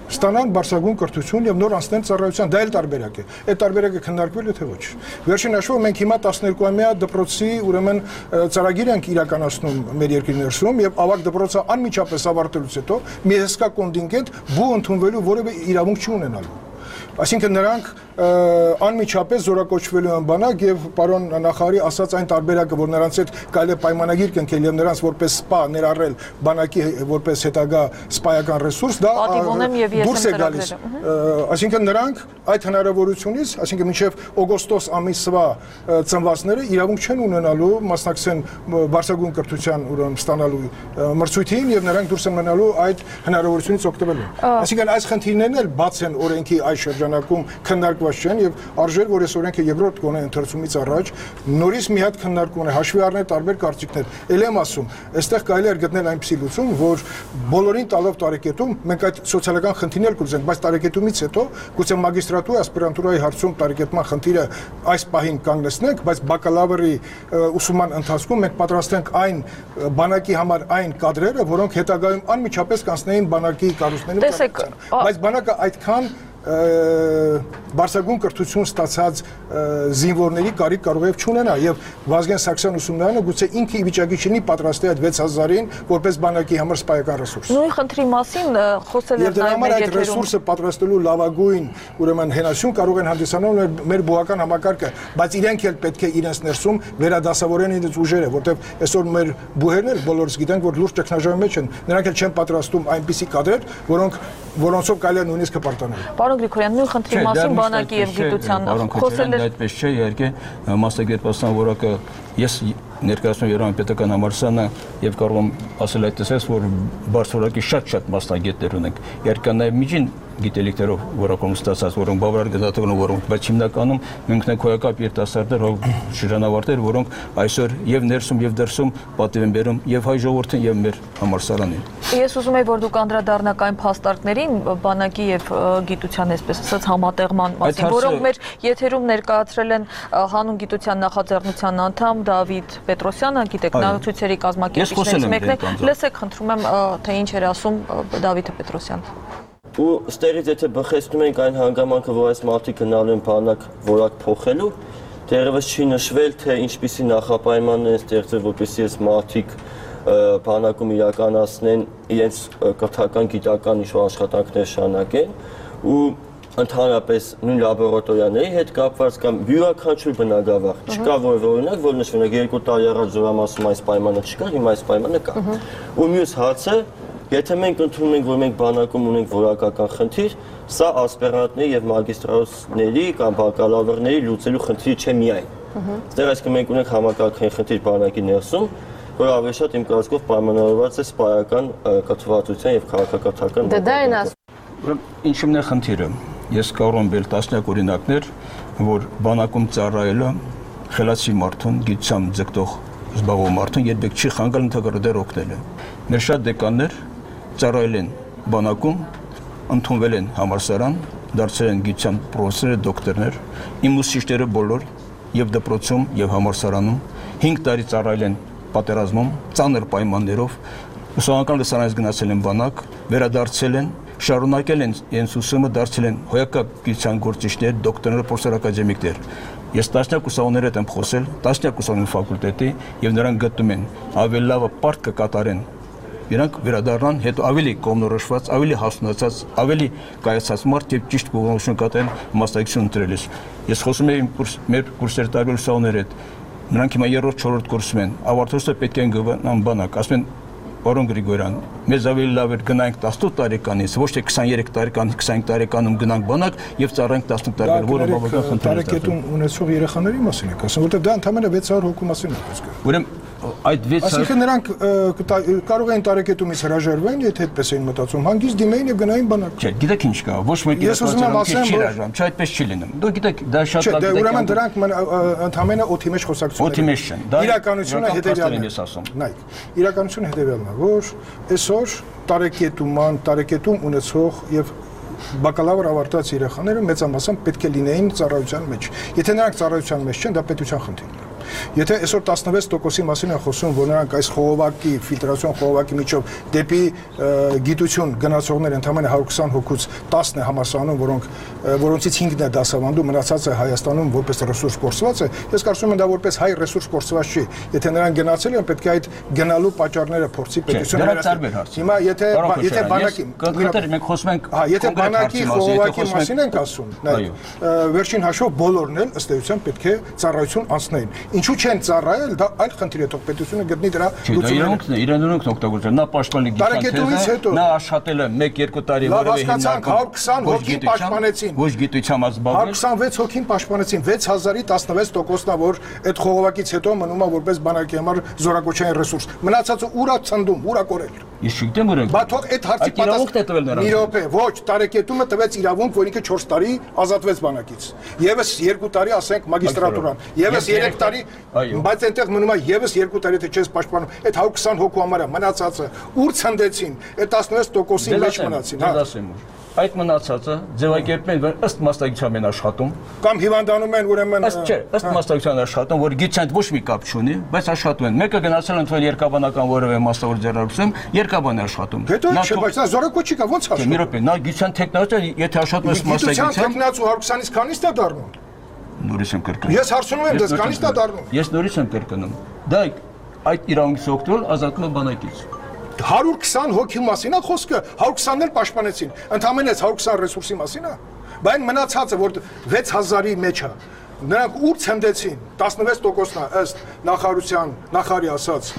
S10: ստանան բարձրագույն կրթություն եւ նոր անցնեն ծառայության, դա էլ տարբերակ է։ Այդ տարբերակը քննարկվել է թե ոչ։ Վերջին հաշվով մենք հիմա տասներկուամյա դպրոցի ուրեմն ծրագիր ենք իրականացնում մեր երկրի ներսում եւ ավագ դպրոցը անմիջապես ավարտելուց հետո մի հսկա կոնտինգենտ բու ընդունվելու որևէ իրավունք չի ունենալու։ Այսինքն նրանք անմիջապես զորակոչվելու են բանակ եւ պարոն նախարարի ասած այն տարբերակը, որ նրանց հետ կարելի է պայմանագիր կնքել եւ նրանց որպես սպա ներառել բանակի որպես հետագա սպայական ռեսուրս, դա դուրս է գալիս։ Այսինքն նրանք այդ հնարավորությունից, այսինքն մինչեւ օգոստոս ամիսվա ծնվածները իրավունք չեն ունենալու մասնակցեն բարձրագույն կրթության ուրեմն ստանալու մրցույթին եւ նրանք դուրս են մնալու այդ հնարավորությունից օգտվելու։ Այսինքն այս խնդիրներն էլ բաց են օրենքի այս շրջանակում քննարկված չեն եւ արժեր որ այս օրենքը երկրորդ գոնե ընթերցումից առաջ նորից մի հատ քննարկում է հաշվի առնել տարբեր կարծիքներ։ Էլ եմ ասում, այստեղ կարելի է գտնել այնպիսի լուծում, որ բոլորին տալով տարեկետում մենք այդ սոցիալական խնդիրներ կուզենք, բայց տարեկետումից հետո գուցե մագիստրատուրայի, ասպիրանտուրայի հարցում տարեկետման խնդիրը այս պահին կանգնեցնենք, բայց բակալավրի ուսումնման ընթացքում մենք պատրաստենք այն բանակի համար այն կադրերը, որոնք հետագայում անմիջապես կանցնեին բանակի կառույցներին, բայց բանակը այդքան բարձրագույն կրթություն ստացած զինվորների կարիք կարող է չունենա եւ Վազգեն Սարգսյան ուսումնարանը գուցե ինքը ի վիճակի չլինի պատրաստել այդ վեց հազարին որպես բանակի համար սպայական ռեսուրս։
S9: Նույն խնդրի մասին խոսել
S10: եք նաեւ մեր այդ ռեսուրսը պատրաստելու լավագույն ուրեմն հենասյուն կարող են հանդիսանալ մեր բուհական համակարգը, բայց իրենք էլ պետք է իրենց ներսում վերադասավորեն իրենց ուժերը, որտեղ այսօր մեր բուհերն էլ բոլորս գիտենք, որ լուրջ տեխնոլոգիայի մեջ են, նրանք էլ չեն պատրաստում այնպիսի կադրեր, որոնք որոնցով կարելի է նույնիսկ կպարտանել։
S9: Պարոն Գրիգորյան, նույն խնդրի մասին բանակի եւ գիտության
S11: խոսել եք այդպես չէ, իհարկե մասնագիտական որակը ես ներկայացնում Երևան պետական համալսարանը եւ կարող եմ ասել այդպես, որ բարձրորակի շատ-շատ մասնագետներ ունենք։ Իհարկե նաեւ միջին գիտելիքներով որակում ստացած, որոնք բավարար գնահատական են, որոնք բայց հիմնականում մենք ունենք հոյակապ երիտասարդներ, շրջանավարտներ, որոնք այսօր եւ ներսում եւ դրսում պատիվ են բերում եւ հայ ժողովրդին եւ մեր համալսարանին։
S9: Ես ուզում եմ որ դուք անդրադառնաք այն փաստարկներին բանակի եւ գիտության այսպես ասած համատեղման մասին, որոնք մեր եթերում ներկայացրել են հանուն գիտության նախաձեռնության անդամ Դավիթ Պետրոսյանը, գիտեք, նա ցույցերի կազմակերպիչներից մեկն է։ Լսեք, խնդրում եմ, թե ինչ էր ասում Դավիթ Պետրոսյանը։
S8: Ու ստերից եթե բխեցնում ենք այն հանգամանքը, որ այս մարդիկ գնալու են բանակ որակ փոխելու, դեռևս չի նշվել, թե ինչպիսի նախապայմաններ են ստեղծվել, որպեսզի այս մարդիկ բանակում իրականացնեն իրենց կրթական գիտական ինչ-որ աշխատանքներ շարունակեն ու ընդհանրապես նույն լաբորատորիաների հետ կապված կամ յուրաքանչյուր բնակավար չկա որևէ օրինակ, որ նշվում է երկու տարի առաջ զորամասում այս պայմանը չկար, հիմա այս պայմանը կա։ Ու մյուս հարցը, եթե մենք ընդունում ենք, որ մենք բանակում ունենք որակական խնդիր, սա ասպիրանտների եւ մագիստրատների կամ բակալավրների լուծելու խնդիր չէ միայն։ Այստեղ այսինքն մենք ունենք համակարգային խնդիր բանակի ներսում, որ ավելի շատ իմ կարծիքով պայմանավորված է սպայական կրթվածության եւ քաղաքակրթական։
S9: Դե դա են ասում։
S11: Ինչու՞մն է խնդիրը։ Ես կարող եմ բերել տասնյակ օրինակներ, որ բանակում ծառայելը խելացի մարդուն, գիտությամբ ձգտող զբաղվող մարդուն երբեք չի խանգարել ընդհանրապես դեռ օգնել է։ Մեր շատ դեկաններ ծառայել են բանակում, ընդունվել են համալսարան, դարձել են գիտության պրոֆեսորներ, դոկտորներ, իմ ուսուցիչները բոլոր եւ դպրոցում եւ համալսարանում հինգ տարի ծառայել են պատերազմում, ծանր պայմաններով, ուսանողական լսարանից գնացել են բանակ, վերադարձել են, շարունակել են իրենց ուսումը, դարձել են հոյակապ գիտության գործիչներ, դոկտորներ, պրոֆեսոր ակադեմիկներ։ Ես տասնյակ ուսանողներ հետ եմ խոսել, տասնյակ ուսանողների ֆակուլտետի եւ նրանք գտնում են ավելի լավը պարտ կկատարեն։ Իրանք վերադառնան հետո ավելի կողմնորոշված, ավելի հասունացած, ավելի կայացած մարդ եւ ճիշտ կողմնորոշություն կատարեն մասնակցություն ընտրելիս։ Ես խոսում եմ մեր կուրսերի տարբեր ուսանողների հետ։ Նրանք հիմա երրորդ, չորրորդ կուրսում են, ավարտելուց պետք է գնան բանակ, ասում են Պարոն Գրիգորյան, մեզ ավելի լավ է գնանք տասնութ տարեկանից, ոչ թե քսաներեք տարեկան, քսանհինգ տարեկանում գնանք բանակ եւ ծառայենք տասնութ տարեկան, որը բավական խնդիր է։ Տարեկետում
S10: ունեցող երեխաների մասին եք ասում, որտեղ դա ընդամենը վեց հարյուր հոգու մասին է խոսքը։
S11: Ուրեմն այդ վեց
S10: Այսինքն նրանք կարող էին տարեկետումից հրաժարվեն, եթե այդպես էին մտածում, հանգիստ դիմեին եւ գնային բանակ։
S11: Չէ, գիտեք ինչ կա, ոչ մեկ իրականություն չի հրաժարվում, չէ, այդպես չի լինում։ Դու գիտեք, դա շատ լավ
S10: է։ Չէ, ուրեմն դրանք ընդամենը օդի մեջ խոսակցություններ։
S11: Օդի մեջ չեն։
S10: Իրականությունը հետեւյալն է, ես ասում։ Նայեք, իրականությունը հետեւյալն է, որ այսօր տարեկետուման, տարեկետում ունեցող եւ բակալավր ավարտած երեխաները մեծամասամբ պետք է լինեին ծառայության մեջ։ Եթե նրանք ծառայության մեջ չեն, դա պետության խնդիրն է։ Եթե այսօր տասնվեց տոկոսի մասին են խոսում, որ նրանք այս խողովակի, ֆիլտրացիոն խողովակի միջով դեպի գիտություն գնացողներ ընդամենը հարյուր քսան հոգուց տասն է համալսարանում, որոնք որոնցից հինգն է դասավանդում, մնացածը Հայաստանում որպես ռեսուրս կորսված է, ես կարծում եմ դա որպես հայ ռեսուրս կորսված չի։ Եթե նրանք գնացել են, պետք է այդ գնալու պատճառները փորձի պետությունը վերացնել։ Հիմա եթե եթե բանակի
S11: մենք խոսում ենք
S10: հա, եթե բանակի խողովակի մասին ենք ասում, վերջին հաշվով բոլորն էլ ըստ էության պետք է ծառայություն անցնեին։ Ինչու չեն ծառայել, դա այլ խնդիր է, թող պետությունը գտնի դրա
S11: լուծումը։ Իրավունքն օգտագործել, նա պաշտպանի գիտության, նա աշխատել է մեկ երկու տարի որևէ
S10: հիմնական հարյուր քսան հոգին պաշտպանեցին։
S11: Ոչ գիտությամբ զբաղվել։
S10: հարյուր քսանվեց հոգին պաշտպանեցին, վեց հազարի տասնվեց տոկոսն է, որ այդ խողովակից հետո մնում է որպես բանակի համար զորակոչային ռեսուրս։ Մնացածը ուրա ցնդում, ուրա կորել։
S11: Ես չգիտեմ որ
S10: Բա թող այդ հարցի պատասխանը։ Մի րոպե, ոչ, տարեկետումը տվեց իրավունք, որ ինքը չորս տարի ազատվեց բանակից։ Եվս երկու տարի, ասենք, մագիստրատուրան։ Եվս երեք տարի, բայց այնտեղ մնում է եվս երկու տարի թե չես պաշտպանում։ Այդ հարյուր քսան հոգու համար է մնացածը ուր ցնդեցին, այդ տասնվեց տոկոսի մեջ մնացին, հա։
S11: Այդ մնացածը ձևակերպում են ըստ մասնագիտության են աշխատում
S10: կամ հիվանդանում են ուրեմն
S11: ըստ չէ ըստ մասնագիտության աշխատում որ գիտության ոչ մի կապ չունի բայց աշխատում են մեկը գնացել ընդվել երկաբանական որևէ մասնավոր ձեռնարկություն երկաբան է աշխատում
S10: հետո չէ բայց նա զորակոչի կա ոնց աշխատում
S11: մի րոպե նա գիտության տեխնոլոգիա եթե աշխատում ես մասնագիտության
S10: տեխնացու հարյուր քսանից քանից է դառնում
S11: նորից եմ կրկնում
S10: ես հարցնում եմ դες քանից է դառնում
S11: ես նորից եմ կրկնում դա այդ իրավունքից օգտվել ազատում է բանակից
S10: հարյուր քսան հոգի մասին է խոսքը, հարյուր քսանն էլ պաշտպանեցին։ Ընդհանրապես հարյուր քսան ռեսուրսի մասին է։ Բայց մնացածը որ վեց հազարի մեջ է, նրանք ուր ցնդեցին, տասնվեց տոկոսն է ըստ նախարարության, նախարարի ասած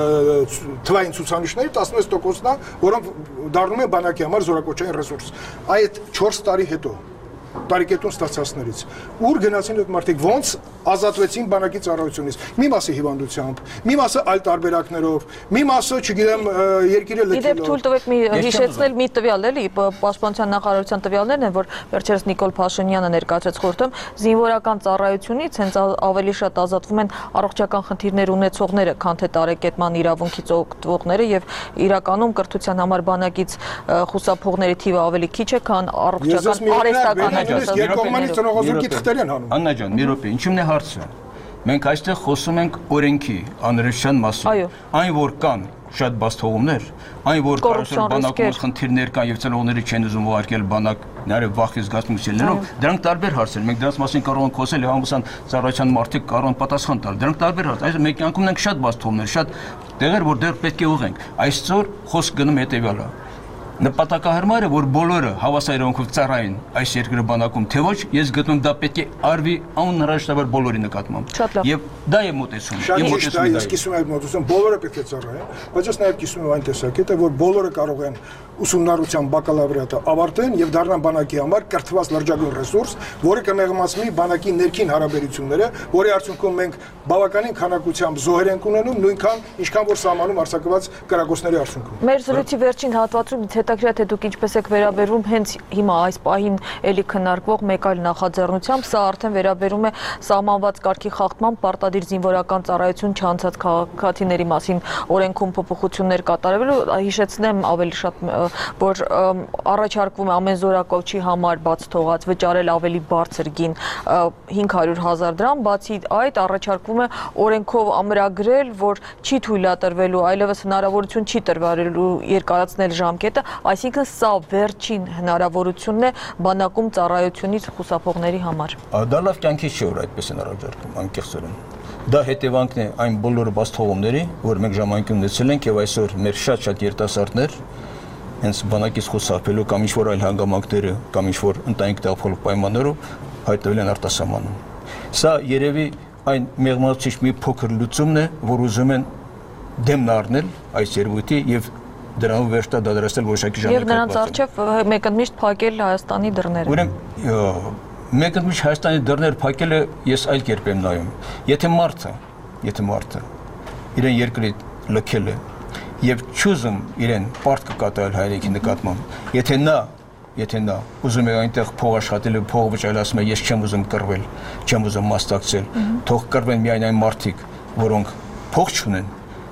S10: թվային ցուցանիշների տասնվեց տոկոսն է, որոնք դառնում են բանակի համար զորակոչային ռեսուրս։ Այդ չորս տարի հետո տարեկետուն ստացածներից ուր գնացին այդ մարդիկ ոնց ազատվեցին բանակի ծառայությունից մի մասը հիվանդությամբ մի մասը այլ տարբերակներով մի մասը չգիտեմ երկիրը լքելով
S9: Իդեպ թույլ տվեք մի հիշեցնել մի տվյալ էլի պաշտպանության նախարարության տվյալներն են որ վերջերս Նիկոլ Փաշինյանը ներկայացրեց խորհրդում զինվորական ծառայությունից հենց ավելի շատ ազատվում են առողջական խնդիրներ ունեցողները քան թե տարեկետման իրավունքից օգտվողները եւ իրականում կրթության համար բանակից խուսափողների թիվը ավելի քիչ է քան առողջական արհեստական
S10: Երկկողմանի ծնողազորքի թղթեր են հանում։
S11: Աննա ջան, մի րոպե, ինչու՞մն է հարցը։ Մենք այստեղ խոսում ենք օրենքի անհրաժեշտության մասին։ Այն որ կան շատ բաց թողումներ, այն որ կարծում բանակում խնդիրներ կան եւ ծնողները չեն ուզում ուղարկել բանակ, նաև վախի զգացմունքներով, դրանք տարբեր հարցեր են։ Մենք դրանց մասին կարող ենք խոսել եւ ամուսան ծառայության մարդիկ կարող են պատասխան տալ։ Դրանք տարբեր հարց։ Այսինքն մենք անկում ենք շատ բաց թողումներ, շատ տեղեր, որ դեռ պետք է ուղենք։ Այսօր խոսք գնում հետեւյալը։ Նպատակահարմարը որ բոլորը հավասարարանքով ծառայեն այս երկրի բանակում թե ոչ ես գտնում դա պետք է արվի անհրաժեշտաբար բոլորի նկատմամբ եւ դա է մոտեցումը
S10: եւ մոտեցումը ես կիսում եմ մոտեցում բոլորը պետք է ծառայեն բայց ես նաեւ կիսում եմ այն տեսակետը որ բոլորը կարող են ուսումնառության բակալավրիատը ավարտեն եւ դառնան բանակի համար կրթված լրջագույն ռեսուրս, որը կմեղմացնի բանակի ներքին հարաբերությունները, որի արդյունքում մենք բավականին քանակությամբ զոհեր ենք ունենում, նույնքան ինչքան որ սահմանում արձակված կրակոցների արդյունքում։
S9: Մեր զրույցի վերջին հատվածում հետաքրքիր է թե դուք ինչպես եք վերաբերվում հենց հիմա այս պահին էլի քննարկվող մեկ այլ նախաձեռնությամբ, սա արդեն վերաբերում է սահմանված կարգի խախտման պարտադիր զինվորական ծառայություն չանցած քաղաքացիների մասին օրենքում փոփոխություններ կատարելու, հիշեցնեմ ավելի շատ որ առաջարկվում է ամեն զորակոչի համար բաց թողած վճարել ավելի բարձր գին հինգ հարյուր հազար դրամ, բացի այդ առաջարկվում է օրենքով ամրագրել, որ չի թույլատրվելու, այլևս հնարավորություն չի տրվելու երկարացնել ժամկետը, այսինքն սա վերջին հնարավորությունն է բանակում ծառայությունից խուսափողների համար։
S11: Դա լավ կյանքի չէ, որ այդպես են առաջարկում, անկեղծորեն։ Դա հետևանքն է այն բոլոր բաց թողումների, որ մենք ժամանակին ունեցել ենք եւ այսօր մեր շատ-շատ երիտասարդներ հենց բանակից խուսափելու կամ ինչ-որ այլ հանգամանքները կամ ինչ-որ ընտանիք տեղափոխելու պայմաններով հայտնվել են արտասահմանում։ Սա երևի այն մեղմացուցիչ մի փոքր լուծումն է, որ ուզում են դեմն առնել այս երևույթի եւ դրանով վերջ տա դադարեցնել որոշակի ժամանակ։
S9: Եվ նրանց առջև մեկընդմիշտ փակել Հայաստանի դռները։
S11: Ուրեմն մեկընդմիշտ Հայաստանի դռները փակելը ես այլ կերպ եմ նայում։ Եթե մարդը, եթե մարդը իրեն երկրի լքել է եւ չուզում իրեն պարտ կկատարել հայրենիքի նկատմամբ, եթե նա, եթե նա ուզում է այնտեղ փող աշխատել ու փող վճարել, ասում է ես չեմ ուզում կռվել, չեմ ուզում մասնակցել, թող կռվեն միայն այն մարդիկ, որոնք փող չունեն,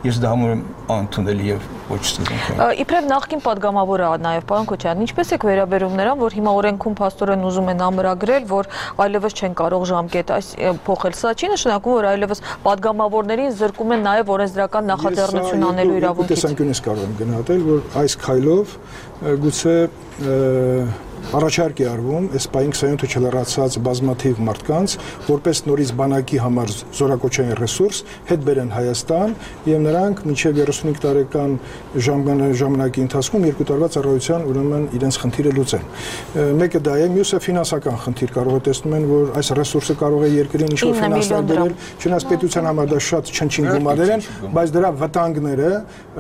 S11: ես դա համարում եմ անընդունելի եւ ոչ ստուգանքային։
S9: Իբրև նախկին падգամավորը նաև պարոն Քոչարյան, ինչպես եք վերաբերում նրան, որ հիմա օրենքում փաստորեն ուզում են ամրագրել, որ այլևս չեն կարող ժամկետ այս փոխել։ Սա չի նշանակում, որ այլևս падգամավորներին զրկում են նաև օրենսդրական նախաձեռնություն անելու իրավունքից։
S10: Ես տեսանկյունից կարող եմ գնահատել, որ այս քայլով գուցե առաջարկ է արվում այս պահին քսանյոթ չլրացած բազմաթիվ մարդկանց, որպես նորից բանակի համար զորակոչային ռեսուրս հետ բերեն Հայաստան եւ նրանք մինչեւ երեսունհինգ տարեկան ժամանակի ընթացքում երկու տարվա ծառայության ուրեմն իրենց խնդիրը լուծեն։ Մեկը դա է, մյուսը ֆինանսական խնդիր կարող է տեսնում են, որ այս ռեսուրսը կարող է երկրին ինչ-որ ֆինանսալ դնել, չնայած պետության համար դա շատ չնչին գումարներ են, բայց դրա վտանգները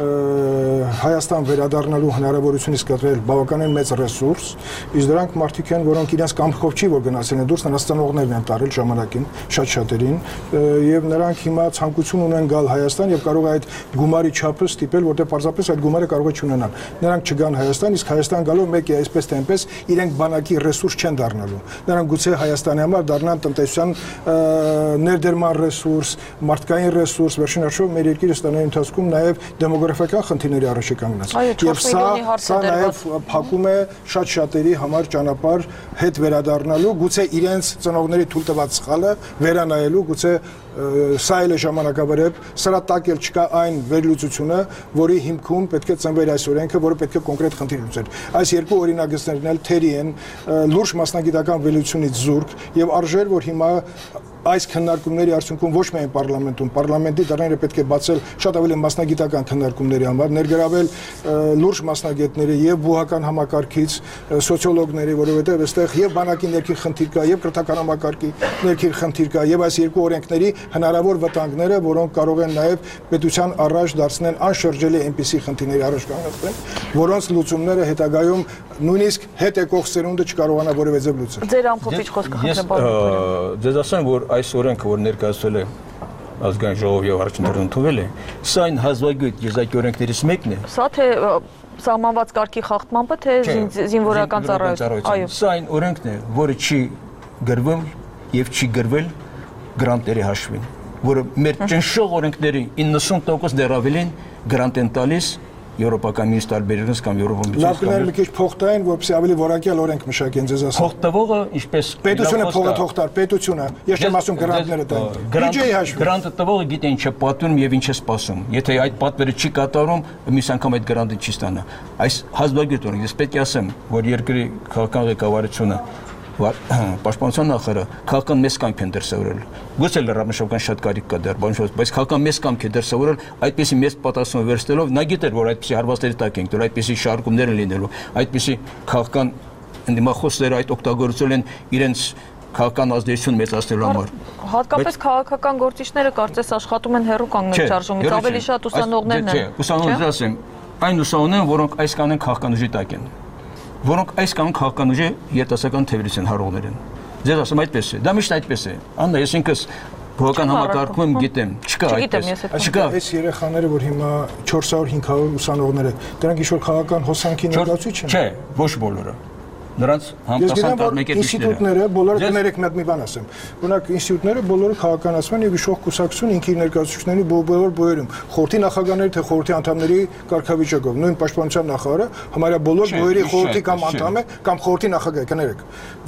S10: Հայաստան վերադառնալու հնարավորությունից կտրել բավականին մեծ ռեսուրս, իսկ դրանք մարդիկ են, որոնք իրենց կամքով չի որ գնացել են դուրս, նրանց ծնողներն են տարել ժամանակին, շատ շատերին, եւ նրանք հիմա ցանկություն ունեն գալ Հայաստան եւ կարող է այդ գումարի չափը ստիպել, որտեղ պարզապես այդ գումարը կարող է չունենալ։ Նրանք չգան Հայաստան, իսկ Հայաստան գալով մեկ է այսպես թե այնպես իրենք բանակի ռեսուրս չեն դառնալու։ Նրանք գուցե Հայաստանի համար դառնան տնտեսության ներդերման ռեսուրս, մարդկային ռեսուրս, վերջին հաշվով մեր երկիրը ստանալու ընթացքում նաեւ դեմոգրաֆիական խնդիրների առաջ է կանգնած։ Եվ սա սա նաեւ փակում է շատ շատերի համար ճանապարհ հետ վերադառնալու, գուցե իրենց ծնողների թույլ տված սխալը վերանայելու, գուցե սա էլ է ժամանակավերև, սրա տակ էլ չկա այն վերլուծությունը, որի հիմքում պետք է ծնվեր այս օրենքը, որը պետք է կոնկրետ խնդիր լուծեր։ Այս երկու օրինագծներն էլ թերի են, լուրջ մասնագիտական վերլուծությունից զուրկ եւ արժեր, որ հիմա այս քննարկումների արդյունքում ոչ միայն պարլամենտում, պարլամենտի դռները պետք է բացել շատ ավելի մասնագիտական քննարկումների համար, ներգրավել լուրջ մասնագետների եւ բուհական համակարգից, սոցիոլոգների, որովհետեւ այստեղ եւ բանակի ներքին խնդիր կա, եւ կրթական համակարգի ներքին խնդիր կա, եւ այս երկու օրենքների հնարավոր վտանգները, որոնք կարող են նաեւ պետության առաջ դարձնել անշրջելի այնպիսի խնդիրների առաջ կանգնեցնել, որոնց լուծումները հետագայում նույնիսկ հետ եկող սերունդը չկարողանա որևէ ձև լուծել։
S9: Ձեր ամփոփիչ խոսքը խնդրեմ
S11: պարոն։ Ձեզ ասեմ, որ այս օրենքը, որ ներկայացվել է ազգային ժողովի եւ առաջին դրան ընդունվել է, սա այն հազվագյուտ եզակի օրենքներից մեկն է։
S9: Սա թե սահմանված կարգի խախտմամբ, թե զինվորական ծառայություն։ Այո։
S11: Սա այն օրենքն է, որը չի գրվում եւ չի գրվել գրանտերի հաշվին, որը մեր ճնշող օրենքների իննսուն տոկոս դեռ ավելին գրանտ են տալիս եվրոպական մյուս տարբերությունից կամ եվրոպական
S10: Լավ կներ մի քիչ փող տային, որպեսզի ավելի որակյալ օրենք մշակեն, ձեզ ասեմ։
S11: Փող տվողը ինչպես
S10: պետությունը փողը թող տար, պետությունը, ես չեմ ասում գրանտները տային։ Բյուջեի հաշվին։
S11: Գրանտը տվողը գիտե ինչ է պատվիրում եւ ինչ է սպասում։ Եթե այդ պատվերը չի կատարում, մյուս անգամ այդ գրանտը չի ստանա։ Այս հազվագյուտ օրենք, ես պետք է ասեմ, որ երկրի քաղաքական ղեկավարությունը Պաշտպանության նախարարը քաղաքական մեծ կամք են դրսևորել։ Գուցե լրամշակական շատ կարիք կա դեռ, բայց քաղաքական մեծ կամք է դրսևորել այդպիսի մեծ պատասխան վերստելով, նա գիտեր, որ այդպիսի հարվածների տակ ենք դրել, այդպիսի շարժումներ են լինելու, այդպիսի քաղաքական ընդդիմախոսները այդ օգտագործել են իրենց քաղաքական ազդեցություն մեծացնելու համար։
S9: Հատկապես քաղաքական գործիչները կարծես աշխատում են հեռու կանգնել շարժումից, ավելի շատ ուսանողներն են։
S11: Չէ, ուսանողները ասեմ, այն ուսանողներն, որոնք այս կանոն քաղաքական ուժի տակ են, որոնք այս կանոն քաղաքական ուժի երիտասարդական թևերից են հարողներ են։ Ձեզ ասեմ այդպես է, դա միշտ այդպես է։ Աննա, ես ինքս բողոքական համակարգում գիտեմ, չկա այդպես։
S10: Չկա այս երեխաները, որ հիմա չորս հարյուր հինգ հարյուր ուսանողները, դրանք ինչ-որ քաղաքական հոսանքի ներկայացուցիչ են։
S11: Չէ, ոչ բոլորը։ Նրանց համտեսան մեկ է
S10: ինստիտուտները բոլորը կներեք մեկ մի բան ասեմ։ Օրինակ ինստիտուտները բոլորը քաղաքականացման եւ իշխող կուսակցություն ինքի ներկայացուցիչների բոլոր բոյերում, խորհրդի նախագահների թե խորհրդի անդամների կարգավիճակով, նույն պաշտպանության նախարարը համարյա բոլոր բոյերի խորհրդի կամ անդամ է կամ խորհրդի նախագահ է, կներեք։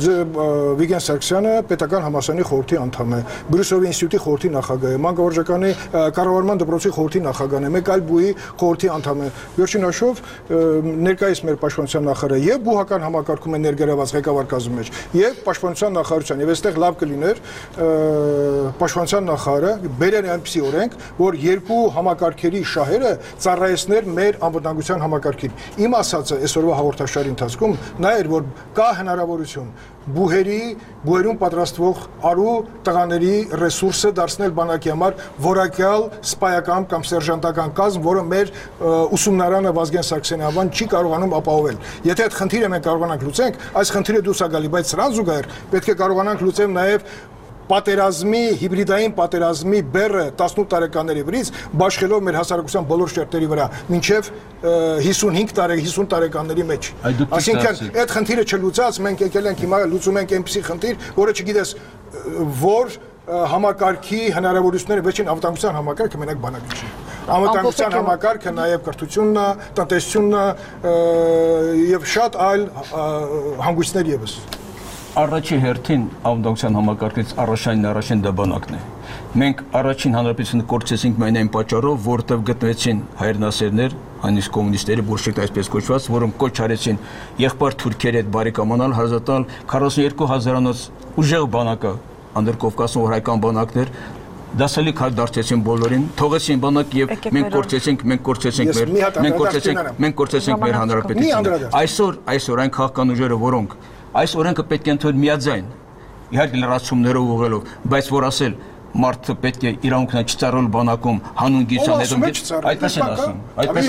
S10: Վիգեն Սարգսյանը պետական համալսարանի խորհրդի անդամ է, Բրյուսովի ինստիտուտի խորհրդի նախագահ է, Մանկավարժականի կառավարման դպրոցի խորհրդի նախագահն է, մեկ այլ բուի խորհրդի անդամ է։ Վերջին հաշվով ներկայիս մեր պաշտպանության նախարարը եւ բուհական համակարգում ներգրաված ղեկավար կազմի մեջ եւ պաշտպանության նախարարության եւ այստեղ լավ կլիներ պաշտպանության նախարարը բերեր այնպիսի օրենք, որ երկու համակարգերի շահերը ծառայեցներ մեր անվտանգության համակարգին։ Իմ ասածը այսօրվա հաղորդաշարի ընթացքում նա էր, որ կա հնարավորություն բուհերի, բուհերում պատրաստվող արու տղաների ռեսուրսը դարձնել բանակի համար որակյալ սպայական կամ սերժանտական կազմ, որը մեր ուսումնարանը Վազգեն Սարգսյանի անվան չի կարողանում ապահովել։ Եթե այդ խնդիրը մենք կարողանանք լուծենք, այս խնդիրը դուրս է գալի, բայց սրան զուգահեռ պետք է կարողանանք լուծել նաև պատերազմի, հիբրիդային պատերազմի բեռը տասնութ տարեկանների վրից բաշխելով մեր հասարակության բոլոր շերտերի վրա, մինչև հիսունհինգ տարե, հիսուն տարեկանների մեջ։ Այսինքն, այդ խնդիրը չլուծած, մենք եկել ենք հիմա լուծում ենք այնպիսի խնդիր, որը չգիտես, որ համակարգի հնարավորությունները վերջին անվտանգության համակարգը մենակ բանակի չի։ Անվտանգության համակարգը նաև կրթությունն է, տնտեսությունն է եւ շատ այլ հանգույցներ եւս։
S11: Առաջի հերթին անվտանգության համակարգից առաջին առաջին դա բանակն է։ Մենք առաջին հանրապետությունը կորցրեցինք միայն այն պատճառով, որտեղ գտնվեցին հայրենասերներ, հանդիս կոմունիստների բոլշևիկ այսպես կոչված, որոնք կոչ արեցին եղբայր թուրքերի հետ բարեկամանալ, հարազատալ քառասունյոթ հազարանոց ուժեղ բանակը Անդրկովկասում որ հայկական բանակներ դասալի քար դարձեցին բոլորին, թողեցին բանակ եւ մենք կորցրեցինք, մենք կորցրեցինք մեր, մենք կորցրեցինք, մենք կորցրեցինք մեր հանրապետությունը։ Այսօր, այսօր այն քաղաքական ուժերը, որոնք այս օրենքը պետք է ընդունել միաձայն, իհարկե լրացումներով ուղղելով, բայց որ ասել մարդը պետք է իրավունքն չծառայել բանակում հանուն գիծան հետո այդպես են ասում, այդպես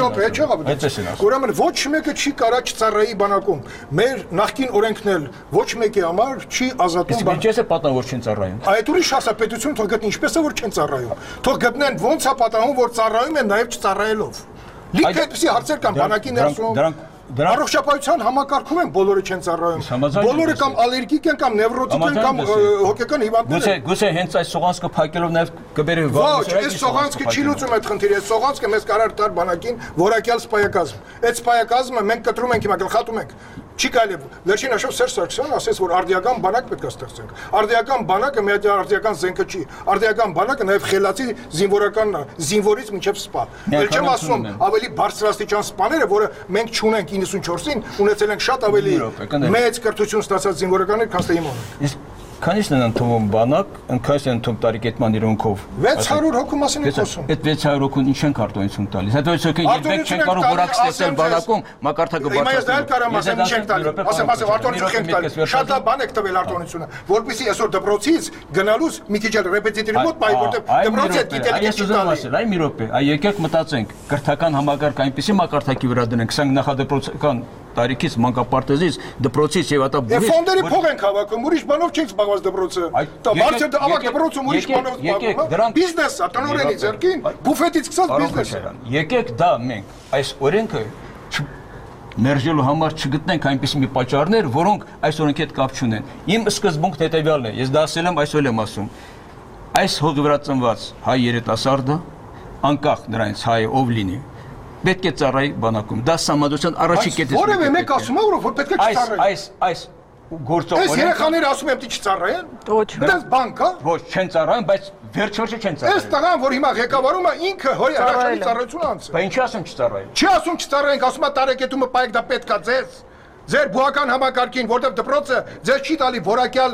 S11: են ասում։
S10: Ուրեմն ոչ մեկը չի կարա չծառայի բանակում։ Մեր նախկին օրենքն էլ ոչ մեկի համար չի ազատում
S11: բանակը։ Իսկ ինչպես է պատահում որ չեն ծառայում։
S10: Այդ ուրիշ հասարպետություն թող գտնի ինչպես է որ չեն ծառայում։ Թող գտնեն ոնց է պատահում որ ծառայում են նաև չծառայելով։ Լիքը այդպեսի հարցեր կան բանակի ներսում։ Առողջապահության համակարգում են բոլորը չեն ծառայում։ Բոլորը կամ ալերգիկ են կամ նևրոտիկ են կամ հոգեկան հիվանդներ են։
S11: Գուցե հենց այս սողանցքը փակելով նաև կբերի վաղ։
S10: Ոչ, այս սողանցքը չի լուծում այդ խնդիրը։ Այս սողանցքը մեզ կարար տար բանակին որակյալ սպայակազմ։ Այդ սպայակազմը մենք կտրում ենք հիմա գլխատում ենք։ Չի կարելի։ Վերջին հաշվով Սերժ Սարգսյանը ասեց, որ արդիական բանակ պետք է ստեղծենք։ Արդիական բանակը միայն արդիական զենքը չի։ Արդիական բանակը նաև խելացի զինվորականն է, զինվորից մինչև սպա։ Էլ չեմ ասում ավելի բարձրաստիճան սպաները, որը մենք չունենք իննսունչորսին, ունեցել ենք շատ ավելի մեծ կրթություն ստացած զինվորականներ, քան թե հիմա ունենք։
S11: Քանիսն են ընդունում բանակ, քանիսն են ընդունում տարեկետման իրավունքով։
S10: վեց հարյուր հոգու մասին ենք խոսում։
S11: Այդ վեց հարյուր հոգուն ինչ են արտոնություն տալիս։ Հետո այս հոգին երբեք չեն կարող որակ ստեղծել բանակում, մակարդակը բարձրացնել։
S10: Հիմա ես դա էլ կարամ ասեմ ինչ ենք տալի։ Ասեմ, ասեմ, արտոնություն չենք տալի։ Շատ լավ բան եք տվել արտոնությունը, որպեսզի այսօր դպրոցից գնալուց մի քիչ էլ ռեպետիտիվ մոտ բայ որտեղ դպրոցի հետ գիտելիք չի տալի։
S11: Այ մի րոպե, այ եկեք մտածենք, կրթական համակարգ այնպեսի մակարդակի վրա դնենք, ասենք նախադպրոցական տարիքից մանկապարտեզից դպրոցից եւ ատա
S10: բուրի ֆոնդերի փող են հավաքում, ուրիշ բանով չենք զբաղված դպրոցը։ Դա բարձր ավակ դպրոցում ուրիշ բանով զբաղվում։ Բիզնես է, տնօրենի ձեռքին, բուֆետից սկսած բիզնես է։
S11: Եկեք դա մենք այս օրենքը մերժելու համար չգտնենք այնպիսի մի պատճառներ, որոնք այս օրենքի հետ կապ չունեն։ Իմ սկզբունքն հետեւյալն է, ես դա ասել եմ, այսօր եմ ասում։ Այս հողի վրա ծնված հայ երիտասարդը, անկախ նրանից հայ ով լինի, պետք է ծառայի բանակում։ Դա համադրության առաջի կետից։
S10: Որևէ մեկ ասում է, որ պետք է չծառայի։
S11: Այս այս գործը
S10: այս երեխաները ասում են, պետք է չծառայեն։
S9: Ոչ։
S10: Դա բանկ է։
S11: Ոչ, չեն ծառայում, բայց վերջ-վերջը չեն ծառայում։
S10: Այս տղան, որ հիմա ղեկավարում է, ինքը հորի առաջի ծառայությունը անց։
S11: Բայց ինչի ասում չծառայեն։
S10: Չի ասում չծառայենք, ասում է տարեկետումը պայեք դա պետք է ձեզ։ Ձեր բուական համակարգին, որտեղ դպրոցը ձեզ չի տալի որակյալ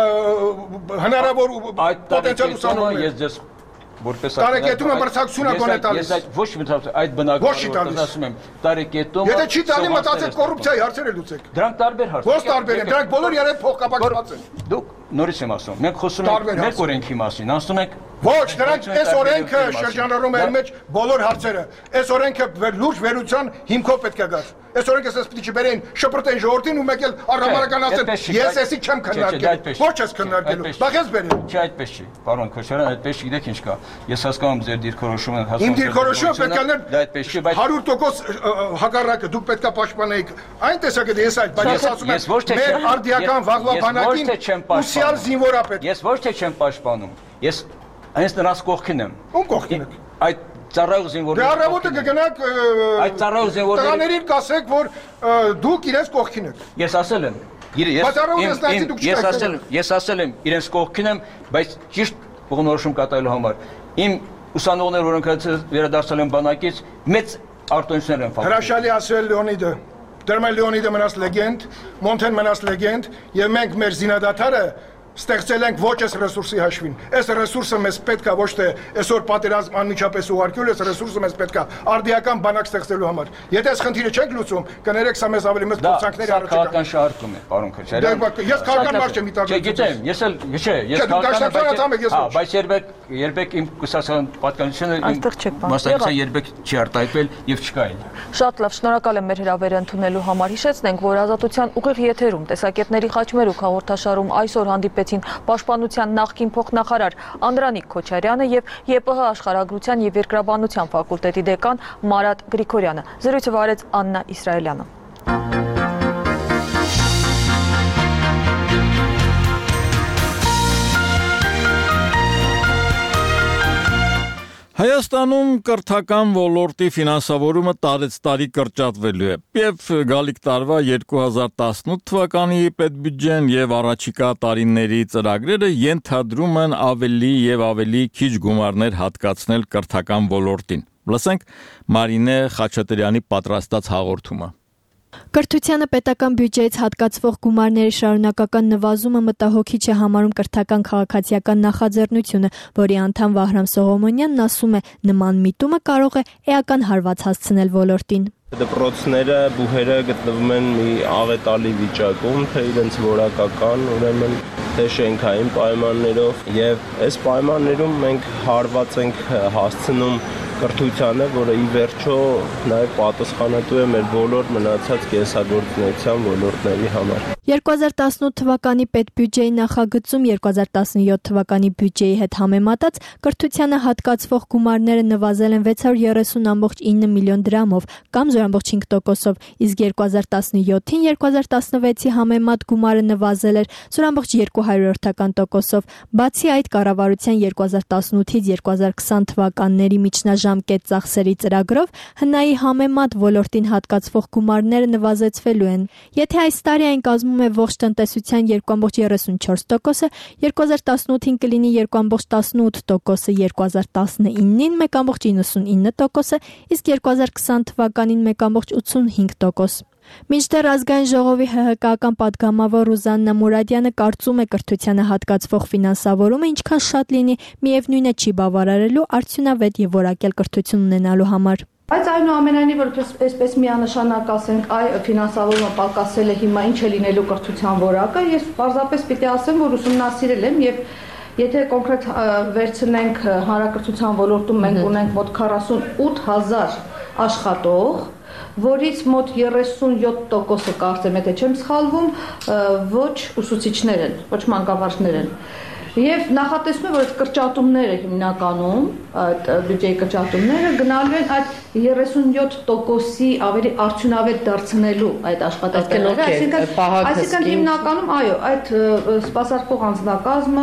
S10: հնարավոր պոտենցիալ ուսանողներ։
S11: Ես ձեզ որպես
S10: տարեկետումը մրցակցությունը գոնե տալիս։
S11: Ես այդ ոչ մտածում, այդ բնակարանը ասում եմ, տարեկետումը։
S10: Եթե չի տալի մտածեք կոռուպցիայի հարցերը լուծեք։
S11: Դրանք տարբեր հարցեր։
S10: Ո՞ս տարբեր են։ Դրանք բոլոր երեք փոխկապակցված են։
S11: Դուք նորից եմ ասում, մենք խոսում ենք մեկ օրենքի մասին, ասում ենք
S10: ոչ, նրանք այս օրենքը շրջանառում է իր մեջ բոլոր հարցերը։ Այս օրենքը լուրջ վերության հիմքով պետք է գար։ Այս օրենքը ասես պիտի չբերեն շփրտեն ժողովրդին ու մեկ էլ առհամարական ասեն ես էսի չեմ քննարկել։ Ոչ ես քննարկելու։ Բա քեզ բերեն։
S11: Չի այդպես չի։ Պարոն Քոչարյան, այդպես չի, գիտեք ինչ կա։ Ես հասկանում ձեր դիրքորոշումը,
S10: հասկանում։ Իմ դիրքորոշումը պետք է լիներ
S11: դա այդպես չի, բայց
S10: հարյուր տոկոս հակառակը դուք պետք է պաշտպանեիք։ Այն տեսակետը ես այդ, բայց ես ասում եմ մեր արդիական վաղվա բանակին ուսյալ զինվորա պետք։
S11: Ես ոչ թե չեմ պաշտպանում։ Ես այնպես նրանց կողքին եմ։
S10: Ում կողքին եք։
S11: Այդ ծառայող զինվորների։
S10: Դե առավոտը կգնաք
S11: այդ ծառայող զինվորների
S10: տղաներին կասեք, որ դուք իրենց կողքին եք։
S11: Ես ասել եմ։ Ես ասել եմ, ես ասել եմ իրենց կողքին եմ, բայց ճիշտ ողնորոշում կատարելու համար իմ ուսանողները, որոնք վերադարձել են բանակից, մեծ արտոնություններ են
S10: ֆակտորը։ Հրաշալի ասել Լեոնիդը։ Դերմել Լեոնիդը մնաց լեգենդ, Մոնթեն մնաց լեգենդ, եւ մենք մեր զինադատարը ստեղծել ենք ոչ այս ռեսուրսի հաշվին։ Այս ռեսուրսը մեզ պետք է ոչ թե այսօր պատերազմ անմիջապես ուղարկել, այս ռեսուրսը մեզ պետք է արդիական բանակ ստեղծելու համար։ Եթե այս խնդիրը չենք լուծում, կներեք սա մեզ ավելի մեծ փորձանքների
S11: առաջ կա։ Դա քաղաքական շահարկում է, պարոն Քոչարյան։
S10: Ես քաղաքական մարդ չեմ իտալիա։
S11: Չգիտեմ, ես էլ, չէ, ես քաղաքական, բայց երբեք երբեք իմ կուսակցական պատկանությունը իմ մասնակցության երբեք չի արտահայտվել եւ չկա էլ։
S9: Շատ լավ, շնորհակալ եմ մեր հրավերը ընդունելու համար։ Հիշեցնենք, որ Ազատության ուղիղ եթերում տեսակետների խաչմերուկ հաղորդաշարում այսօր հանդիպեցին Պաշտպանության նախկին փոխնախարար Անդրանիկ Քոչարյանը եւ ԵՊՀ աշխարհագրության եւ երկրաբանության ֆակուլտետի դեկան Մարատ Գրիգորյանը։ Զրույցը վարեց Աննա Իսրայելյանը։
S1: Հայաստանում կրթական ոլորտի ֆինանսավորումը տարեցտարի կրճատվելու է։ Եվ գալիք տարվա երկու հազար տասնութ թվականի պետբյուջեն եւ առաջիկա տարիների ծրագրերը ենթադրում են ավելի եւ ավելի քիչ գումարներ հատկացնել կրթական ոլորտին։ Լսենք Մարինե Խաչատրյանի պատրաստած հաղորդումը։
S13: Կրթությանը պետական բյուջեից հատկացվող գումարների շարունակական նվազումը մտահոգիչ է համարում կրթական քաղաքացիական նախաձեռնությունը, որի անդամ Վահրամ Սողոմոնյանն ասում է, նման միտումը կարող է էական հարված հասցնել ոլորտին։
S14: Դպրոցները, բուհերը գտնվում են մի աղետալի վիճակում, թե իրենց որակական, ուրեմն թե շենքային պայմաններով, եւ այս պայմաններում մենք հարված ենք հասցնում կրթությանը, որը ի վերջո նաև պատասխանատու է մեր բոլոր մնացած կենսագործունեության ոլորտների համար։
S13: երկու հազար տասնութ թվականի պետբյուջեի նախագծում երկու հազար տասնյոթ թվականի բյուջեի հետ համեմատած կրթությանը հատկացվող գումարները նվազել են վեց հարյուր երեսուն կόμμα ինը միլիոն դրամով կամ զուր կόμμα հինգ տոկոսով, իսկ երկու հազար տասնյոթին երկու հազար տասնվեցի համեմատ գումարը նվազել էր զուր կόμma երկու հարյուրորդական տոկոսով։ Բացի այդ, կառավարության երկու հազար տասնութից երկու հազար քսան թվականների միջնաժամկետ ծախսերի ծրագրով հնայի համեմատ ոլորտին հատկացվող գումարները նվազեցվելու են։ Եթե այս տարի այն կազմում է ողջ տնտեսության երկու կόμma երեսուն չորս տոկոսը, երկու հազար տասնութին կլինի երկու կόμma տասնութ տոկոսը, երկու հազար տասնինին մեկ կόμma իննսուն ինը տոկոսը, իսկ երկու հազար քսան թվականին մեկ կόμma ութսունհինգ տոկոս։ Մինչդեռ ազգային ժողովի ՀՀԿ-ական պատգամավոր Ռուզաննա Մուրադյանը կարծում է կրթությանը հատկացվող ֆինանսավորումը ինչքան շատ լինի, միևնույն է չի բավարարելու արդյունավետ եւ որակյալ կրթություն ունենալու համար։
S15: Բայց այնուամենայնիվ որ այսպես միանշանակ ասենք, այ ֆինանսավորումը պակասել է, հիմա ինչ է լինելու կրթության որակը, ես պարզապես պիտի ասեմ, որ ուսումնասիրել եմ եւ եթե կոնկրետ վերցնենք հանրակրթության ոլորտում մենք ունենք մոտ քառասունութ հազար աշխատող, որից մոտ երեսունյոթ տոկոսը կարծեմ, եթե չեմ սխալվում, ոչ ուսուցիչներ են, ոչ մանկավարժներ են։ Եվ նախատեսում եմ, որ այդ կրճատումները հիմնականում, այդ բյուջեի կրճատումները գնալու են այդ երեսունյոթ տոկոսի ավելի արդյունավետ դարձնելու այդ աշխատանքները, այսինքն հիմնականում, այո, այդ սպասարկող անձնակազմը,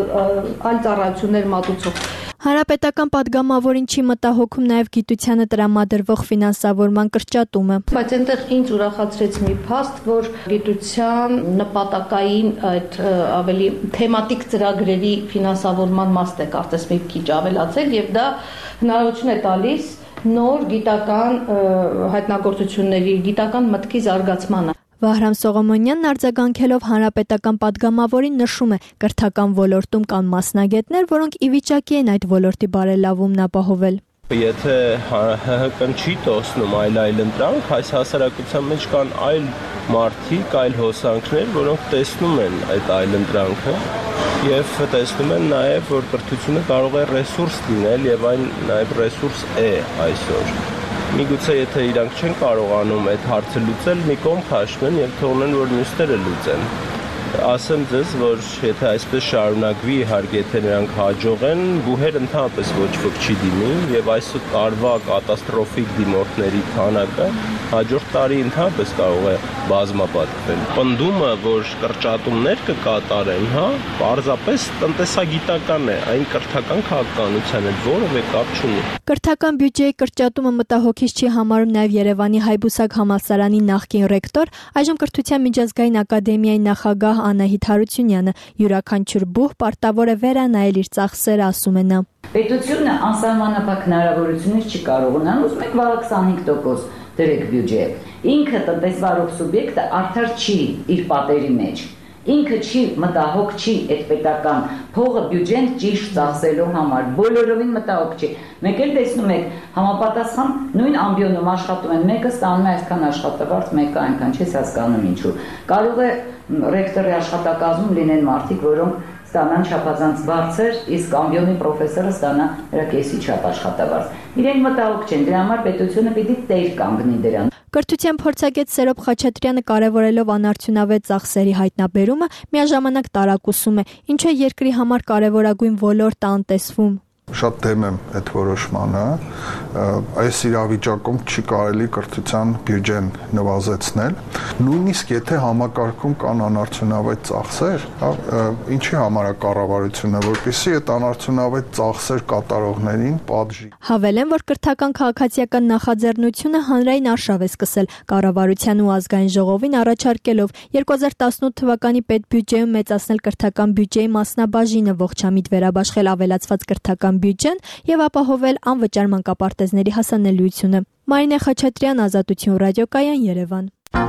S15: այլ ծառայություններ մատուցող։
S13: Հանրապետական պատգամավորին չի մտահոգում նաև գիտությանը տրամադրվող ֆինանսավորման կրճատումը։
S15: Բայց այնտեղ ինձ ուրախացրեց մի փաստ, որ գիտության նպատակային այդ ավելի թեմատիկ ծրագրերի ֆինանսավորման մասն է կարծես մի քիչ ավելացել եւ դա հնարավորություն է տալիս նոր գիտական հայտնագործությունների, գիտական մտքի զարգացմանը։
S13: Վահրամ Սողոմոնյանն արձագանքելով հանրապետական պատգամավորին նշում է, կրթական ոլորտում կան մասնագետներ, որոնք ի վիճակի են այդ ոլորտի բարելավումն ապահովել։
S14: Եթե ՀՀԿ-ն չի տոսնում այլ այլ ընտրանք, այս հասարակության մեջ կան այլ մարդիկ, այլ հոսանքներ, որոնք տեսնում են այդ այլ ընտրանքը եւ տեսնում են նաեւ, որ կրթությունը կարող է ռեսուրս լինել եւ այն նաեւ ռեսուրս է այսօր։ Միգուցե եթե իրանք չեն կարողանում այդ հարցը լուծել, մի կողմ քաշվեն եւ թողնեն, որ մյուսները լուծեն։ Ասեմ ձեզ, որ եթե այսպես շարունակվի, իհարկե եթե նրանք հաջողեն, բուհեր ընդհանրապես ոչ ոք չի դիմի եւ այս տարվա կատաստրոֆիկ դիմորդների քանակը հաջորդ տարի ընդհանրապես կարող է բազմապատկվել։ Պնդումը, որ կրճատումներ կկատարեն, հա, պարզապես տնտեսագիտական է, այն կրթական քաղաքականության հետ որևէ կապ չունի։
S13: Կրթական բյուջեի կրճատումը մտահոգիչ չի համարում նաև Երևանի Հայբուսակ համալսարանի նախկին ռեկտոր, այժմ կրթության միջազգային ակադեմիայի նախագահ Անահիտ Հարությունյանը, յուրաքանչյուր բուհ պարտավոր է վերանայել իր ծախսերը, ասում է նա։
S16: Պետությունը անսահմանափակ հնարավորություններ չի կարող ունենալ, ուզում եք վաղ քսանհինգ տոկոս դրեք բյուջե։ Ինքը տնտեսվարող սուբյեկտը արդար չի իր պատերի մեջ։ Ինքը չի մտահոգ չի այդ պետական փողը բյուջեն ճիշտ ծախսելու համար, բոլորովին մտահոգ չի։ Մեկ էլ տեսնում եք, համապատասխան նույն ամբիոնում աշխատում են, մեկը ստանում է այսքան աշխատավարձ, մեկը այնքան, չես հասկանում ինչու։ Կարող է ռեկտորի աշխատակազմում լինեն մարդիկ, որոնք ստանան չափազանց բարձր, իսկ ամբիոնի պրոֆեսորը ստանա նրա կեսի չափ աշխատավարձ։ Իրենք մտահոգ չեն, դրա համար պետությունը պիտի տեր կանգնի դրան։
S13: Կրթության փորձագետ Սերոբ Խաչատրյանը կարևորելով անարդյունավետ ծախսերի հայտնաբերումը, միաժամանակ տարակուսում է, ինչը երկրի համար կարևորագույն ոլորտ է անտեսվում։
S10: Շատ դեմ եմ այդ որոշմանը, այս իրավիճակում չի կարելի կրթության բյուջեն նվազեցնել, նույնիսկ եթե համակարգում կան անարդյունավետ ծախսեր, ինչի համար է կառավարությունը, որպեսզի այդ անարդյունավետ ծախսեր կատարողներին պատժի։
S13: Հավելեն, որ կրթական քաղաքացիական նախաձեռնությունը հանրային արշավ է սկսել կառավարության ու ազգային ժողովին առաջարկելով երկու հազար տասնութ թվականի պետբյուջեում մեծացնել կրթական բյուջեի մասնաբաժինը, ողջամիտ վերաբաշխել ավելացված կրթական բյուջեն եւ ապահովել անվճար մանկապարտեզների հասանելիությունը։ Մարինե Խաչատրյան, Ազատություն ռադիոկայան, Երևան։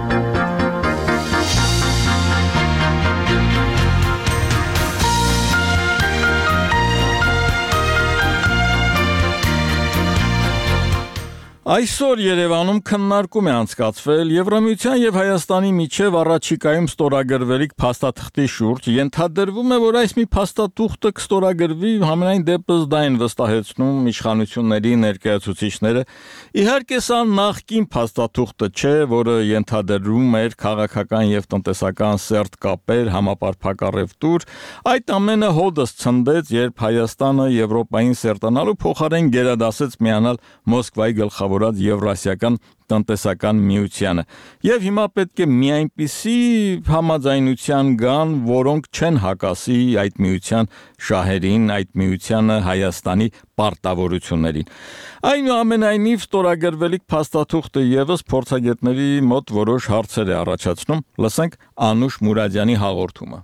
S1: Այսօր Երևանում քննարկում է անցկացվել Եվրամիության եւ Հայաստանի միջև առաջիկայում ստորագրվելիք փաստաթղթի շուրջ, ենթադրվում է, որ այս մի փաստաթուղթը կստորագրվի համենայն դեպս դա են վստահեցնում իշխանությունների ներկայացուցիչները։ Իհարկե սա նախկին փաստաթուղթը չէ, որը ենթադրում էր քաղաքական եւ տնտեսական սերտ կապեր, համապարփակառևտուր, այդ ամենը հոդս ցնդեց, երբ Հայաստանը Եվրոպային սերտանալու փոխարեն գերադասեց միանալ Մոսկվայի գլխավոր Եվրասիական տնտեսական միությանը։ Եվ հիմա պետք է մի այնպիսի համաձայնության գան, որոնք չեն հակասի այդ միության շահերին, այդ միությանը Հայաստանի պարտավորություններին։ Այնուամենայնիվ ստորագրվելիք փաստաթուղթը եւս փորձագետների մոտ որոշ հարցեր է առաջացնում։ Լսենք Անուշ Մուրադյանի հաղորդումը։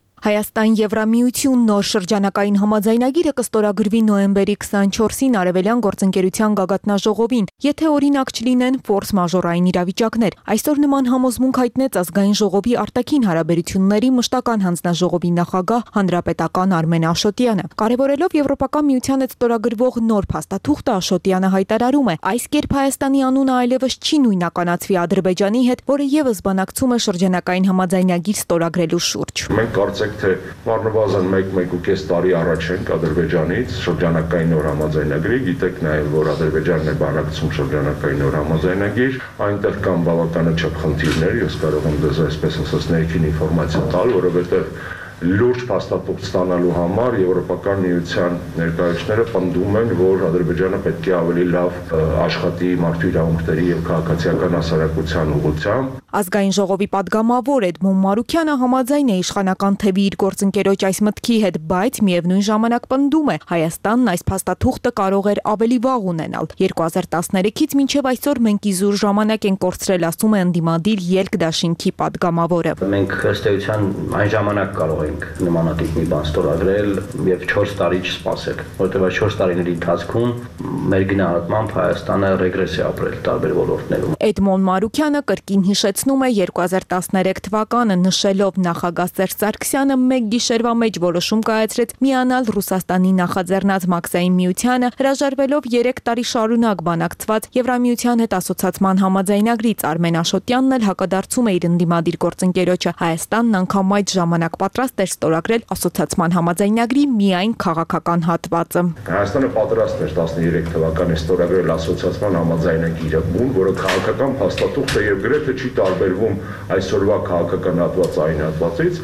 S17: Հայաստան-Եվրամիություն նոր շրջանակային համաձայնագիրը կստորագրվի նոյեմբերի քսանչորսին Արևելյան գործընկերության գագաթնաժողովին, եթե օրինակ չլինեն ֆորս մաժորային իրավիճակներ։ Այսօր նման համոզմունք հայտնեց ազգային ժողովի արտաքին հարաբերությունների մշտական հանձնաժողովի նախագահ հանրապետական Արմեն Աշոտյանը։ Կարևորելով Եվրոպական միության հետ ստորագրվող նոր փաստաթուղթը, Աշոտյանը հայտարարում է, այս կերպ Հայաստանի անունը այլևս չի նույնականացվի Ադրբեջանի հետ, որը եւս բանակցում է շրջանակային համաձայնագիր ստորագրելու շուրջ։
S18: Մենք կարծենք թե առնվազն մեկ-մեկ ու կես տարի առաջ ենք Ադրբեջանից շրջանակային նոր համաձայնագրի, գիտեք նաև որ Ադրբեջանն է բանակցում շրջանակային նոր համաձայնագիր, այնտեղ կան բավականաչափ խնդիրներ, ես կարող եմ դες այսպես ասած ներքին ինֆորմացիա տալ, որովհետև լուրջ փաստաթուղթ ստանալու համար Եվրոպական միության ներկայացուցիչները պնդում են, որ Ադրբեջանը պետք է ավելի լավ աշխատի մարդու իրավունքների եւ քաղաքացիական հասարակության ուղղությամբ։
S17: Ազգային ժողովի падգամավոր Էդմոն Մարուկյանը համաձայն է իշխանական թևի իր գործընկերոջ այս մտքի հետ, բայց միևնույն ժամանակ պնդում է, Հայաստանն այս փաստաթուղթը կարող էր ավելի վաղ ունենալ։ երկու հազար տասներեքից մինչև այսօր մենք իզուր ժամանակ ենք կորցրել, ասում է ընդդիմադիր Ելք դաշինքի падգամավորը։
S19: Մենք ըստ էության այն ժամանակ կարող ենք նմանատիպ մի բան ստորագրել եւ չորս տարի չսպասել, որովհետեւ այս չորս տարիների ընթացքում մեր գնահատմամբ Հայաստանը ռեգրեսիա ապրել տարբեր ոլորտներում։
S17: Էդմոն Մարուկյանը կրկին հիշեցնում է երկու հազար տասներեք թվականը, նշելով նախագահ Սերժ Սարգսյանը մեկ գիշերվա մեջ որոշում կայացրեց միանալ Ռուսաստանի նախաձեռնած Մաքսային միությանը, հրաժարվելով երեք տարի շարունակ բանակցված Եվրամիության հետ ասոցիացման համաձայնագրից։ Արմեն Աշոտյանն էլ հակադարձում է իր ընդդիմադիր գործընկերոջը։ Հայաստանն անգամ այդ ժամանակ պատրաստ էր ստորագրել ասոցիացման համաձայնագրի միայն քաղաքական հատվածը։
S18: Հայաստանը պատրաստ էր տասներեք թվականին ստորագրել ասոցիացման համաձայնագիրը, որը քաղաքական փաստաթուղթ է եւ գրեթե չի տարբերվում այսօրվա քաղաքական հատվածը այն հատվածից,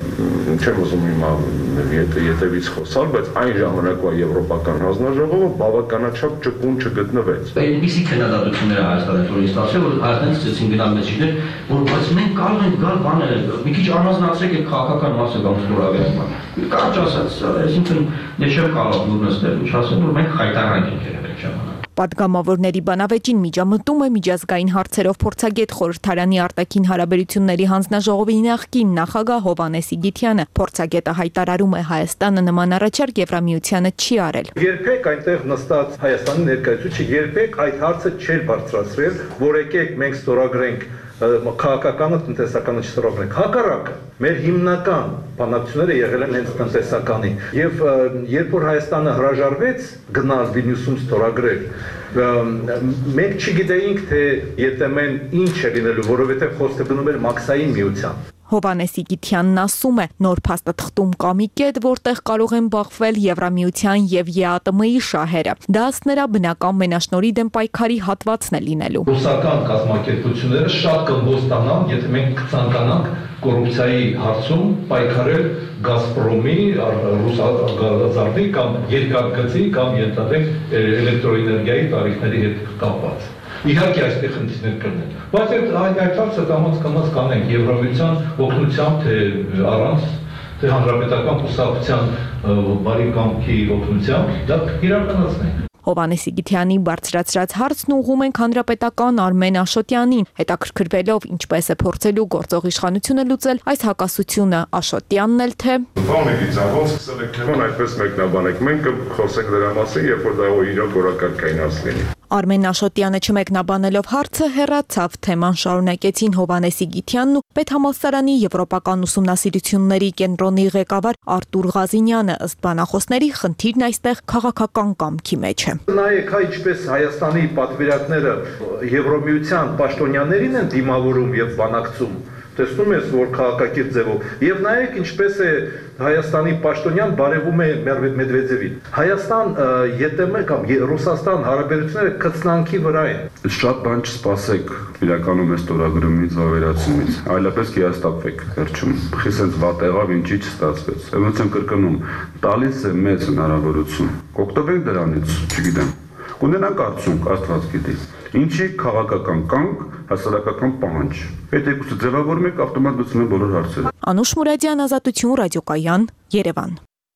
S18: չեմ ուզում հիմա ետևից խոսալ, բայց այն ժամանակվա Եվրոպական հանձնաժողովը բավականաչափ ճկուն չգտնվեց։
S19: Այնպիսի քննադատություններ Հայաստանից որ ստացել, որ Հայաստանից ցեցին գնալ մեջիներ, որ բայց մենք կարող ենք գալ բաներ, մի քիչ առանձնացրեք այդ քաղաքական մասը կամ ստորագրումը։ Կարճ ասած, այսինքն ես չեմ կարող լուրնստել, ինչ ասեմ, որ մենք խայտարակ ենք եղել այդ ժամանակ։
S17: Պատգամավորների բանավեճին միջամտում է միջազգային հարցերով փորձագետ խորհրդարանի արտաքին հարաբերությունների հանձնաժողովի նախկին նախագահ Հովհաննես Իգիթյանը։ Փորձագետը հայտարարում է, Հայաստանը նման առաջարկ Եվրամիությանը չի արել։
S20: Երբեք այնտեղ նստած Հայաստանի ներկայացուցիչը երբեք այդ հարցը չէր բարձրացրել, որ եկեք մենք ստորագրենք քաղաքականը, տնտեսականը չստորագրենք։ Հակառակը, մեր հիմնական բանակցությունները եղել են հենց տնտեսականի։ Եվ երբ որ Հայաստանը հրաժարվեց գնալ Վիլնյուսում ստորագրել, մենք չգիտեինք, թե ԵՏՄ-ն ինչ է լինելու, որովհետև խոսքը գնում էր Մաքսային միության։
S17: Հովանես Իգիթյանն ասում է, նոր փաստաթղթում կա մի կետ, որտեղ կարող են բախվել Եվրամիության եւ ԵԱՏՄ-ի շահերը։ Դա ըստ նրա բնական մենաշնորհի դեմ պայքարի հատվածն է լինելու։
S21: Ռուսական կազմակերպությունները շատ կըմբոստանան, եթե մենք կցանկանանք կոռուպցիայի հարցում պայքարել Գազպրոմի, Ռուսգազարդի կամ երկաթգծի կամ ենթադրենք էլեկտրոէներգիայի տարիքների հետ կապված։ Իհարկե այստեղ խնդիրներ կլինեն, բայց այդ այդ հարցը կամաց կամաց կանենք Եվրամիության օգնությամբ, թե առանց, թե հանրապետական կուսակցության բարի կամքի օգնությամբ, դա իրականացնենք։
S17: Հովանես Իգիթյանի բարձրացրած հարցն ուղղում ենք հանրապետական Արմեն Աշոտյանին, հետաքրքրվելով ինչպես է փորձելու գործող իշխանությունը լուծել այս հակասությունը, Աշոտյանն էլ թե
S18: Բամեգից ոնց սկսել եք քան այդպես մեկնաբանեք, մենք խոսենք դրա մասին, երբ որ դա իրոք օրակարգային հաս լինի։
S17: Արմեն Աշոտյանը չմեկնաբանելով հարցը հեռացավ, թեման շարունակեցին Հովանես Իգիթյանն ու Պետհամալսարանի եվրոպական ուսումնասիրությունների կենտրոնի ղեկավար Արտուր Ղազինյանը, ըստ բանախոսների խնդիրն այստեղ քաղաքական կամքի մեջ է։
S20: Նայեք, հա ինչպես Հայաստանի պատվիրակները Եվրոմիության պաշտոնյաներին են դիմավորում եւ բանակցում։ Տեսնում ես, որ քաղաքակիրթ ձևով եւ նայեք ինչպես է Հայաստանի պաշտոնյան բարևում է Մեդվեդևին։ Հայաստան ԵՏՄ կամ Ռուսաստան հարաբերությունները կծնանքի վրա են։
S18: Շատ բան չսպասեք իրականում այս ստորագրումից վավերացումից, այլապես կհիաստատվեք վերջում։ Խիսենց վատ եղավ, ինչի չստացվեց։ Ոնց եմ կրկնում, տալիս է մեծ հնարավորություն։ Կօգտվենք դրանից, չգիտեմ։ Կունենանք արդյունք, Աստված գիտի։ Ինչի քաղաքական կանգ, հասարակական պահանջ։ Այդ երկուսը ձևավորում եք, ավտոմատ լուծում են բոլոր հարցերը։
S17: Անուշ Մուրադյան, Ազատություն, Ռադիոկայան, Երևան։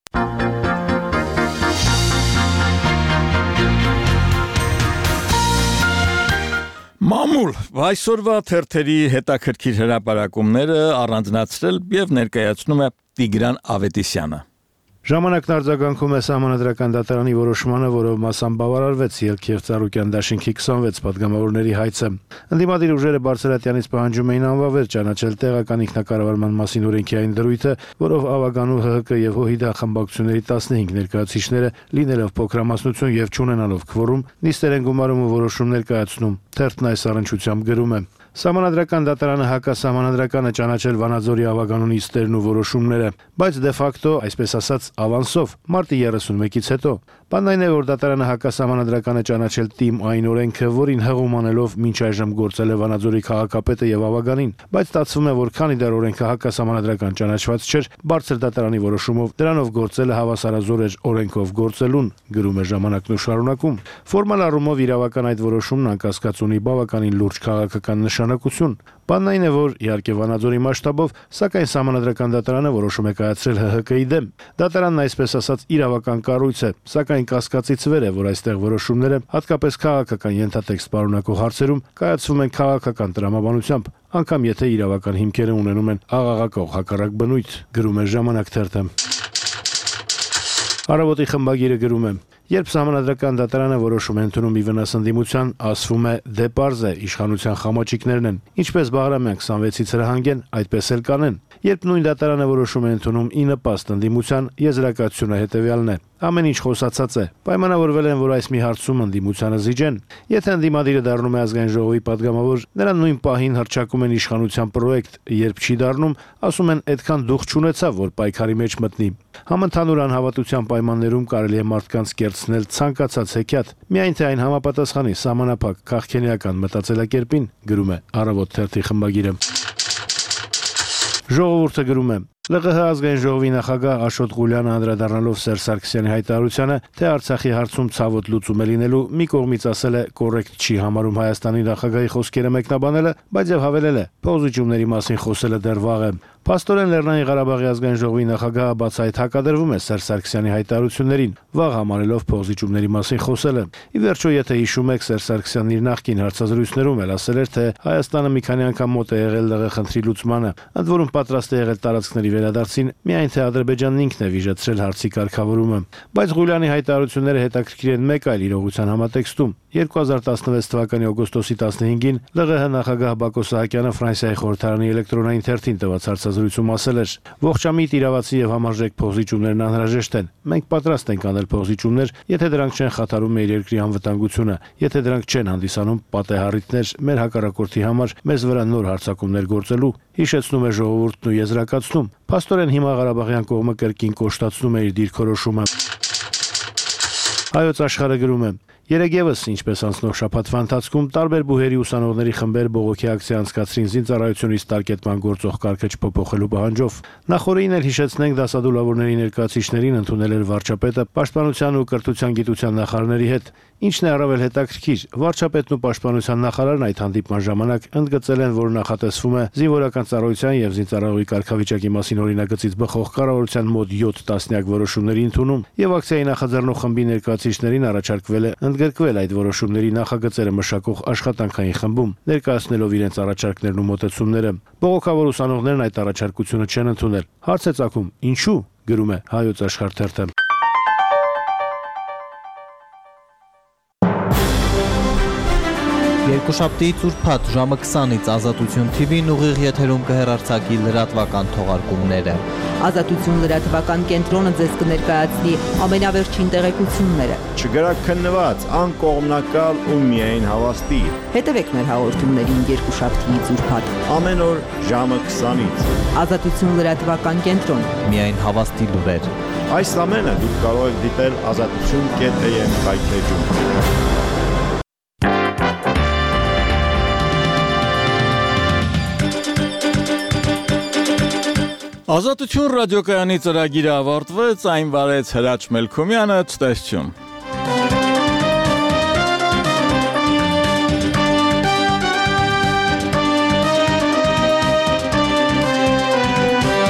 S1: Մամուլ, այսօրվա թերթերի հետաքրքիր հրապարակումները առանձնացրել եւ ներկայացնում է Տիգրան Ավետիսյանը։
S10: Ժամանակն արձագանքում է Սահմանադրական դատարանի որոշմանը, որով մասամբ բավարարվեց Ելք եւ Ծառուկյան դաշինքի քսանվեց падգամավորների հայցը։ Ընդդիմադիր ուժերը Բարսելատյանից պահանջում էին անվավեր ճանաչել տեղական ինքնակառավարման մասին օրենքի այն դրույթը, որով Ավագանու ՀՀԿ եւ ՀՅԴ խմբակցությունների տասնհինգ ներկայացուցիչները լինելով փոքրամասնություն եւ չունենալով քվորում, նիստեր են գումարում ու որոշում ներկայացնում։ Թերթն այս առնչությամբ գրում է. Սահմանադրական դատարանը հակասահմանադրականը ճանաչել Վանաձորի Ավագանու նիստերն ու որոշումները, բայց դե ֆակտո, այսպես ասած, ավանսով մարտի երեսունմեկից հետո։ Բանն այն է, որ դատարանը հակասահմանադրականը ճանաչել թիմ այն օրենքը, որին հղում անելով մինչ այժմ գործել է Վանաձորի քաղաքապետը եւ Ավագանին, բայց ստացվում է, որ քանի դեռ օրենքը հակասահմանադրական ճանաչված չէր, բարձր դատարանի որոշումով դրանով գործելը հավասարազոր էր օրենքով գործելուն, գրում է Ժամանակն ու շարունակում։ Ֆորմալ առումով իրավական այդ որոշումն անկասկած ունի բավականին լուրջ քաղաքական նշանակություն։ Բանն այն է, որ իհարկե Վանաձորի մասշտաբով, սակայն Սահմանադրական դատարանը որոշում է կայացրել ՀՀԿ-ի դեմ։ Դատարանն այսպես ասած իրավական կառույց է, սակայն կասկածից վեր է, որ այստեղ որոշումները, հատկապես քաղաքական ենթատեքստ պարունակող հարցերում, կայացվում են քաղաքական տրամաբանությամբ, անգամ եթե իրավական հիմքերը ունենում են աղաղակող հակառակ բնույթ, գրում է Ժամանակ թերթը։ Առավոտի խմբագիրը գրում է. Երբ Սահմանադրական դատարանը որոշում է ընդունում ի վնաս ընդդիմության, ասվում է դե պարզ է, իշխանության խամոճիկներն են, ինչպես Բաղրամյան քսանվեցից հրահանգեն, այդպես էլ կանեն։ Երբ նույն դատարանը որոշում է ընդունում ի նպաստ ընդդիմության, եզրակացությունը հետևյալն է. ամեն ինչ խոսացած է, պայմանավորվել են, որ այս մի հարցում ընդդիմությանը զիջեն։ Եթե ընդդիմադիրը դառնում է ազգային ժողովի падգամավոր, նրան նույն պահին հռչակում են իշխանության պրոյեկտ, երբ չի դառնում, ասում են այդքան դուխ չունեցավ, որ պայքարի մեջ մտնի։ Համընդհանուր անհավատության պայմաններում կարելի է մարդկանց կերցնել ցանկացած հեքիաթ, միայն թե այն համապատասխանի սահմանափակ քաղաքենիական մտածելակերպին, գրում է Առավոտ թերթի խմբագիրը։ Ժողովուրդը գրում է. ԼՂՀ ազգային ժողովի նախագահ Աշոտ Ղուլյանը անդրադառնալով Սերժ Սարգսյանի հայտարարությանը, թե Արցախի հարցում ցավոտ լուծում է լինելու, մի կողմից ասել է կոռեկտ չի համարում Հայաստանի նախագահի խոսքերը մեկնաբանելը, բայց եւ հավելել է փոխզիջումների մասին խոսելը դեռ վաղ է։ Փաստորեն Լեռնային Ղարաբաղի ազգային ժողովի նախագահը բացահայտ հակադրվում է Սերժ Սարգսյանի հայտարարություններին, վաղ համարելով փոխզիջումների մասին խոսելը։ Ի վերջո, եթե հիշում եք, Սերժ Սարգսյանն իր նախկին հարցազրույցներում էլ ասել էր, թե Հայաստանը մի քանի անգամ մոտ է եղել ԼՂ խնդրի լուծմանը, ընդ որում պատրաստ է եղել տարածքների վերադարձին, միայն թե Ադրբեջանն ինքն է վիժեցրել հարցի կարգավորումը։ Բայց Ղուլյանի հայտարարությունները հետաքրքիր են մեկ այլ իրողության համատեքստում։ երկու հազար տասնվեց թվականի օգոստոսի տասնհինգին ԼՂՀ նախագահ Բակո Սահակյանը Ֆրանսիայի խորհրդարանի էլեկտրոնային թերթին տված հարցազրույցում
S4: հարցազրույցում ասել էր. «Ողջամիտ իրավացի եւ համարժեք փոխզիջումներն անհրաժեշտ են։ Մենք պատրաստ ենք անել փոխզիջումներ, եթե դրանք չեն խաթարում մեր երկրի անվտանգությունը, եթե դրանք չեն հանդիսանում պատեհառիթներ մեր հակառակորդի համար մեզ վրա նոր հարձակումներ գործելու», հիշեցնում է ժողովուրդն ու եզրակացնում. «Փաստորեն հիմա Ղարաբաղյան կողմը կրկին կոշտացնում է իր դիրքորոշումը»։ Հայոց աշխարհը գրում է. Երեգևս, ինչպես անցնող շաբաթվա ընթացքում, տարբեր բուհերի ուսանողների խմբեր բողոքի ակցիա անցկացրին զինծառայությունից տարկետման գործող կարգը չփոփոխելու պահանջով։ Նախորդին էլ հիշեցնենք դասադուլավորների ներկայացուցիչներին ընդունել էր վարչապետը պաշտպանության ու կրթության գիտության նախարարների հետ։ Ինչն է առավել հետաքրքիր, վարչապետն ու պաշտպանության նախարարն այդ հանդիպման ժամանակ ընդգծել են, որ նախատեսվում է զինվորական ծառայության եւ զինծառայողի կարգավիճակի մասին օրինագծից բխող կառավարության մոտ յոթ տասնյակ որոշումների ընդունում, եւ ակցիայի նախաձեռնող խմբի ներկայացուցիչներին առաջարկվել է ընդգրկվել այդ որոշումների նախագծերը մշակող աշխատանքային խմբում, ներկայացնելով իրենց առաջարկներն ու մոտեցումները։ Բողոքավոր ուսանողներն այդ առաջարկությունը չեն ընդունել։ Հարց է ծագում, ինչու՞, գրում է Հայոց աշխարհ թերթը։
S22: Երկուշաբթի ծուրփաթ ժամը քսանից Ազատություն Թի Վին ուղիղ եթերում կհեռարձակի լրատվական թողարկումները։
S23: Ազատություն լրատվական կենտրոնը ձեզ կներկայացնի ամենավերջին տեղեկությունները։
S24: Չգրաքննված, անկողմնակալ ու միայն հավաստի։
S23: Հետևեք մեր հաղորդումներին երկուշաբթի ծուրփաթ
S24: ամեն օր ժամը քսանից։
S23: Ազատություն լրատվական կենտրոն։
S22: Միայն հավաստի լուրեր։
S24: Այս ամենը դուք կարող եք դիտել ազատություն կետ էյ էմ կայքեջում։
S1: Ազատություն ռադիոկայանի ծրագիրը ավարտվեց, այն վարեց Հրաչ Մելքումյանը, ցտեսություն։